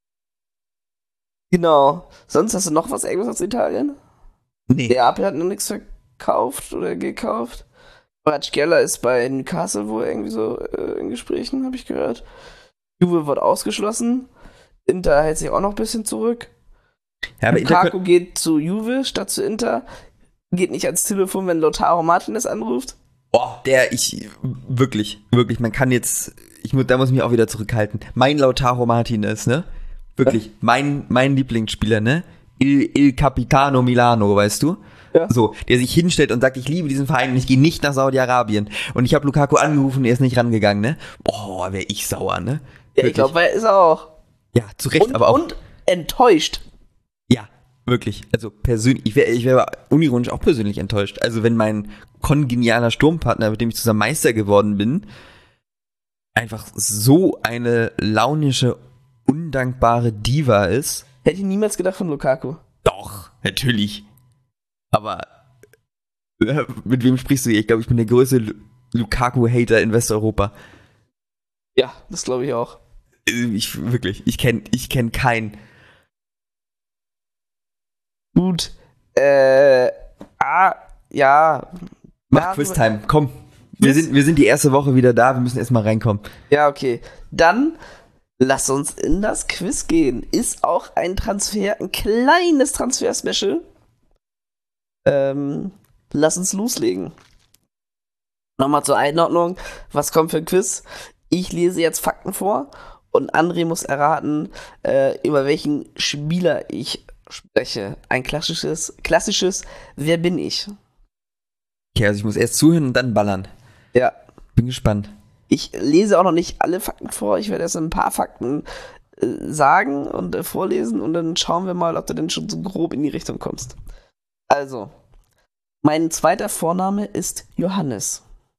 genau. Sonst hast du noch was irgendwas aus Italien? Nee. Der Apel hat noch nichts verkauft oder gekauft. Kvaratskhelia ist bei Newcastle wohl irgendwie so äh, in Gesprächen, habe ich gehört. Juve wird ausgeschlossen. Inter hält sich auch noch ein bisschen zurück. Ja, aber Inter Lukaku geht zu Juve statt zu Inter. Geht nicht ans Telefon, wenn Lautaro Martinez anruft. Boah, der, ich, wirklich, wirklich, man kann jetzt, ich muss, da muss ich mich auch wieder zurückhalten. Mein Lautaro Martinez, ne? Wirklich, ja. mein, mein Lieblingsspieler, ne? Il, Il Capitano Milano, weißt du? Ja. So, der sich hinstellt und sagt, ich liebe diesen Verein und ich gehe nicht nach Saudi-Arabien. Und ich habe Lukaku angerufen, er ist nicht rangegangen, ne? Boah, wäre ich sauer, ne? Ja, wirklich. Ich glaube, er ist auch. Ja, zu Recht, und, aber auch. Und enttäuscht. Ja, wirklich. Also persönlich, ich wäre ich wär unironisch auch persönlich enttäuscht. Also wenn mein kongenialer Sturmpartner, mit dem ich zusammen Meister geworden bin, einfach so eine launische, undankbare Diva ist. Hätte ich niemals gedacht von Lukaku. Doch, natürlich. Aber äh, mit wem sprichst du hier? Ich glaube, ich bin der größte Lu- Lukaku-Hater in Westeuropa. Ja, das glaube ich auch. Ich, wirklich, ich kenne ich kenn keinen. Gut. Äh, ah, ja. Mach ja, Quiztime, komm. Wir sind, wir sind die erste Woche wieder da, wir müssen erstmal reinkommen. Ja, okay. Dann lass uns in das Quiz gehen. Ist auch ein Transfer, ein kleines Transfer-Special. Ähm, lass uns loslegen. Nochmal zur Einordnung. Was kommt für ein Quiz? Ich lese jetzt Fakten vor und André muss erraten, äh, über welchen Spieler ich spreche. Ein klassisches, klassisches Wer bin ich? Okay, also ich muss erst zuhören und dann ballern. Ja. Bin gespannt. Ich lese auch noch nicht alle Fakten vor. Ich werde erst ein paar Fakten äh, sagen und äh, vorlesen und dann schauen wir mal, ob du denn schon so grob in die Richtung kommst. Also, mein zweiter Vorname ist Johannes.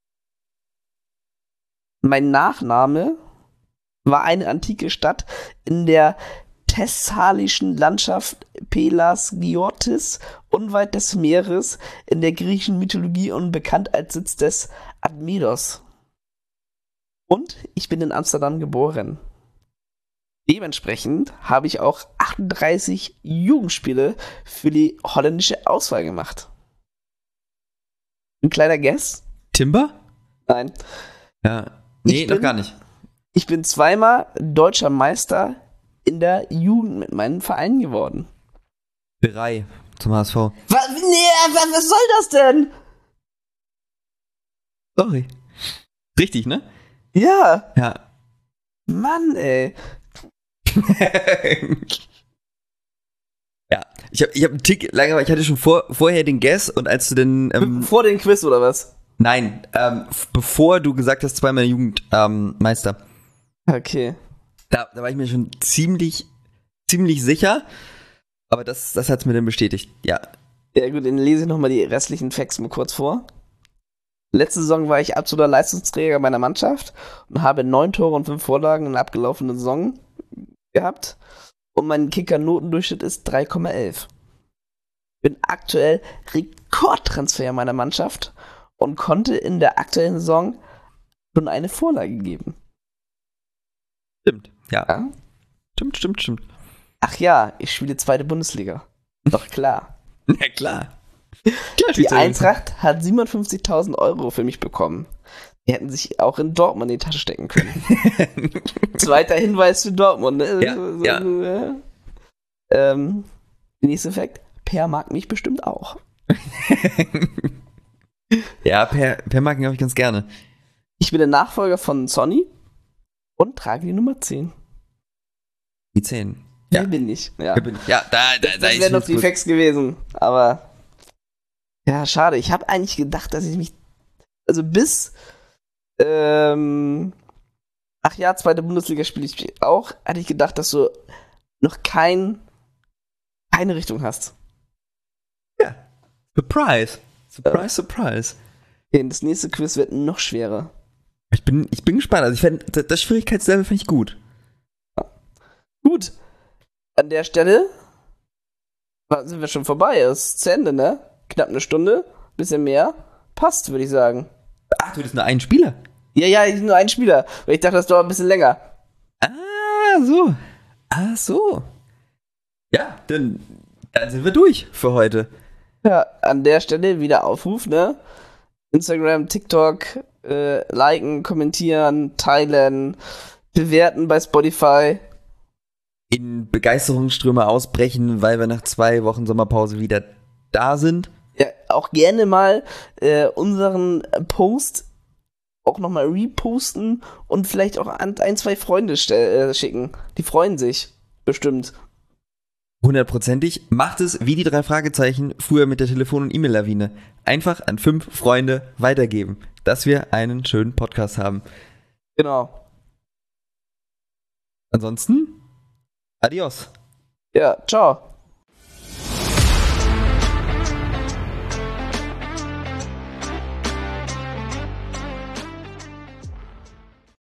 Mein Nachname war eine antike Stadt in der thessalischen Landschaft Pelasgiotis, unweit des Meeres, in der griechischen Mythologie und bekannt als Sitz des Admedos. Und ich bin in Amsterdam geboren. Dementsprechend habe ich auch achtunddreißig Jugendspiele für die holländische Auswahl gemacht. Ein kleiner Guess? Timber? Nein. Ja. Nee, Ich bin- noch gar nicht. Ich bin zweimal deutscher Meister in der Jugend mit meinem Verein geworden. Berei zum H S V. Was, nee, was, was soll das denn? Sorry. Richtig, ne? Ja, Ja. Mann, ey. Ja. Ich habe ich hab einen Tick lange, aber ich hatte schon vor, vorher den Guess und als du den, ähm, Vor dem Quiz oder was? nein, ähm, f- bevor du gesagt hast, zweimal Jugendmeister, ähm, Meister, Okay. da, da war ich mir schon ziemlich, ziemlich sicher, aber das, das hat's mir dann bestätigt, ja. Ja gut, dann lese ich nochmal die restlichen Facts mal kurz vor. Letzte Saison war ich absoluter Leistungsträger meiner Mannschaft und habe neun Tore und fünf Vorlagen in der abgelaufenen Saison gehabt. Und mein Kicker-Notendurchschnitt ist drei Komma elf. Bin aktuell Rekordtransfer meiner Mannschaft und konnte in der aktuellen Saison schon eine Vorlage geben. Stimmt, ja. Ja? Stimmt, stimmt, stimmt. Ach ja, ich spiele zweite Bundesliga. Doch klar. Ja, klar. Die Eintracht hat siebenundfünfzigtausend Euro für mich bekommen. Die hätten sich auch in Dortmund in die Tasche stecken können. Zweiter Hinweis für Dortmund. Ne? Ja, so, ja. So, ja. Ähm, nächster Effekt. Per mag mich bestimmt auch. Ja, Per, per mag ihn, glaube ich, ganz gerne. Ich bin der Nachfolger von Sonny und trage die Nummer zehn. Die zehn. Wer Ja. bin ich? Ja, Ja, bin ich. Ja, da, da, da das ist wären noch jetzt die gut. Facts gewesen. Aber ja, schade. Ich habe eigentlich gedacht, dass ich mich also bis ähm, ach ja, zweite Bundesliga spiele ich auch, hatte ich gedacht, dass du noch kein keine Richtung hast. Surprise. Surprise, surprise. Okay, das nächste Quiz wird noch schwerer. Ich bin, ich bin gespannt. Also ich fänd, das, das Schwierigkeitslevel finde ich gut. Gut. An der Stelle sind wir schon vorbei. Es ist zu Ende, ne? Knapp eine Stunde, bisschen mehr. Passt, würde ich sagen. Ach, du bist nur ein Spieler. Ja, ja, ich bin nur ein Spieler. Weil ich dachte, das dauert ein bisschen länger. Ah, so. Ah, so. Ja, dann, dann sind wir durch für heute. Ja, an der Stelle wieder Aufruf, ne? Instagram, TikTok, äh, liken, kommentieren, teilen, bewerten bei Spotify. In Begeisterungsströme ausbrechen, weil wir nach zwei Wochen Sommerpause wieder da sind. Ja, auch gerne mal äh, unseren Post auch nochmal reposten und vielleicht auch an ein, zwei Freunde äh, schicken. Die freuen sich bestimmt. Hundertprozentig. Macht es wie die drei Fragezeichen früher mit der Telefon- und E-Mail-Lawine. Einfach an fünf Freunde weitergeben, dass wir einen schönen Podcast haben. Genau. Ansonsten, adios. Ja, ciao.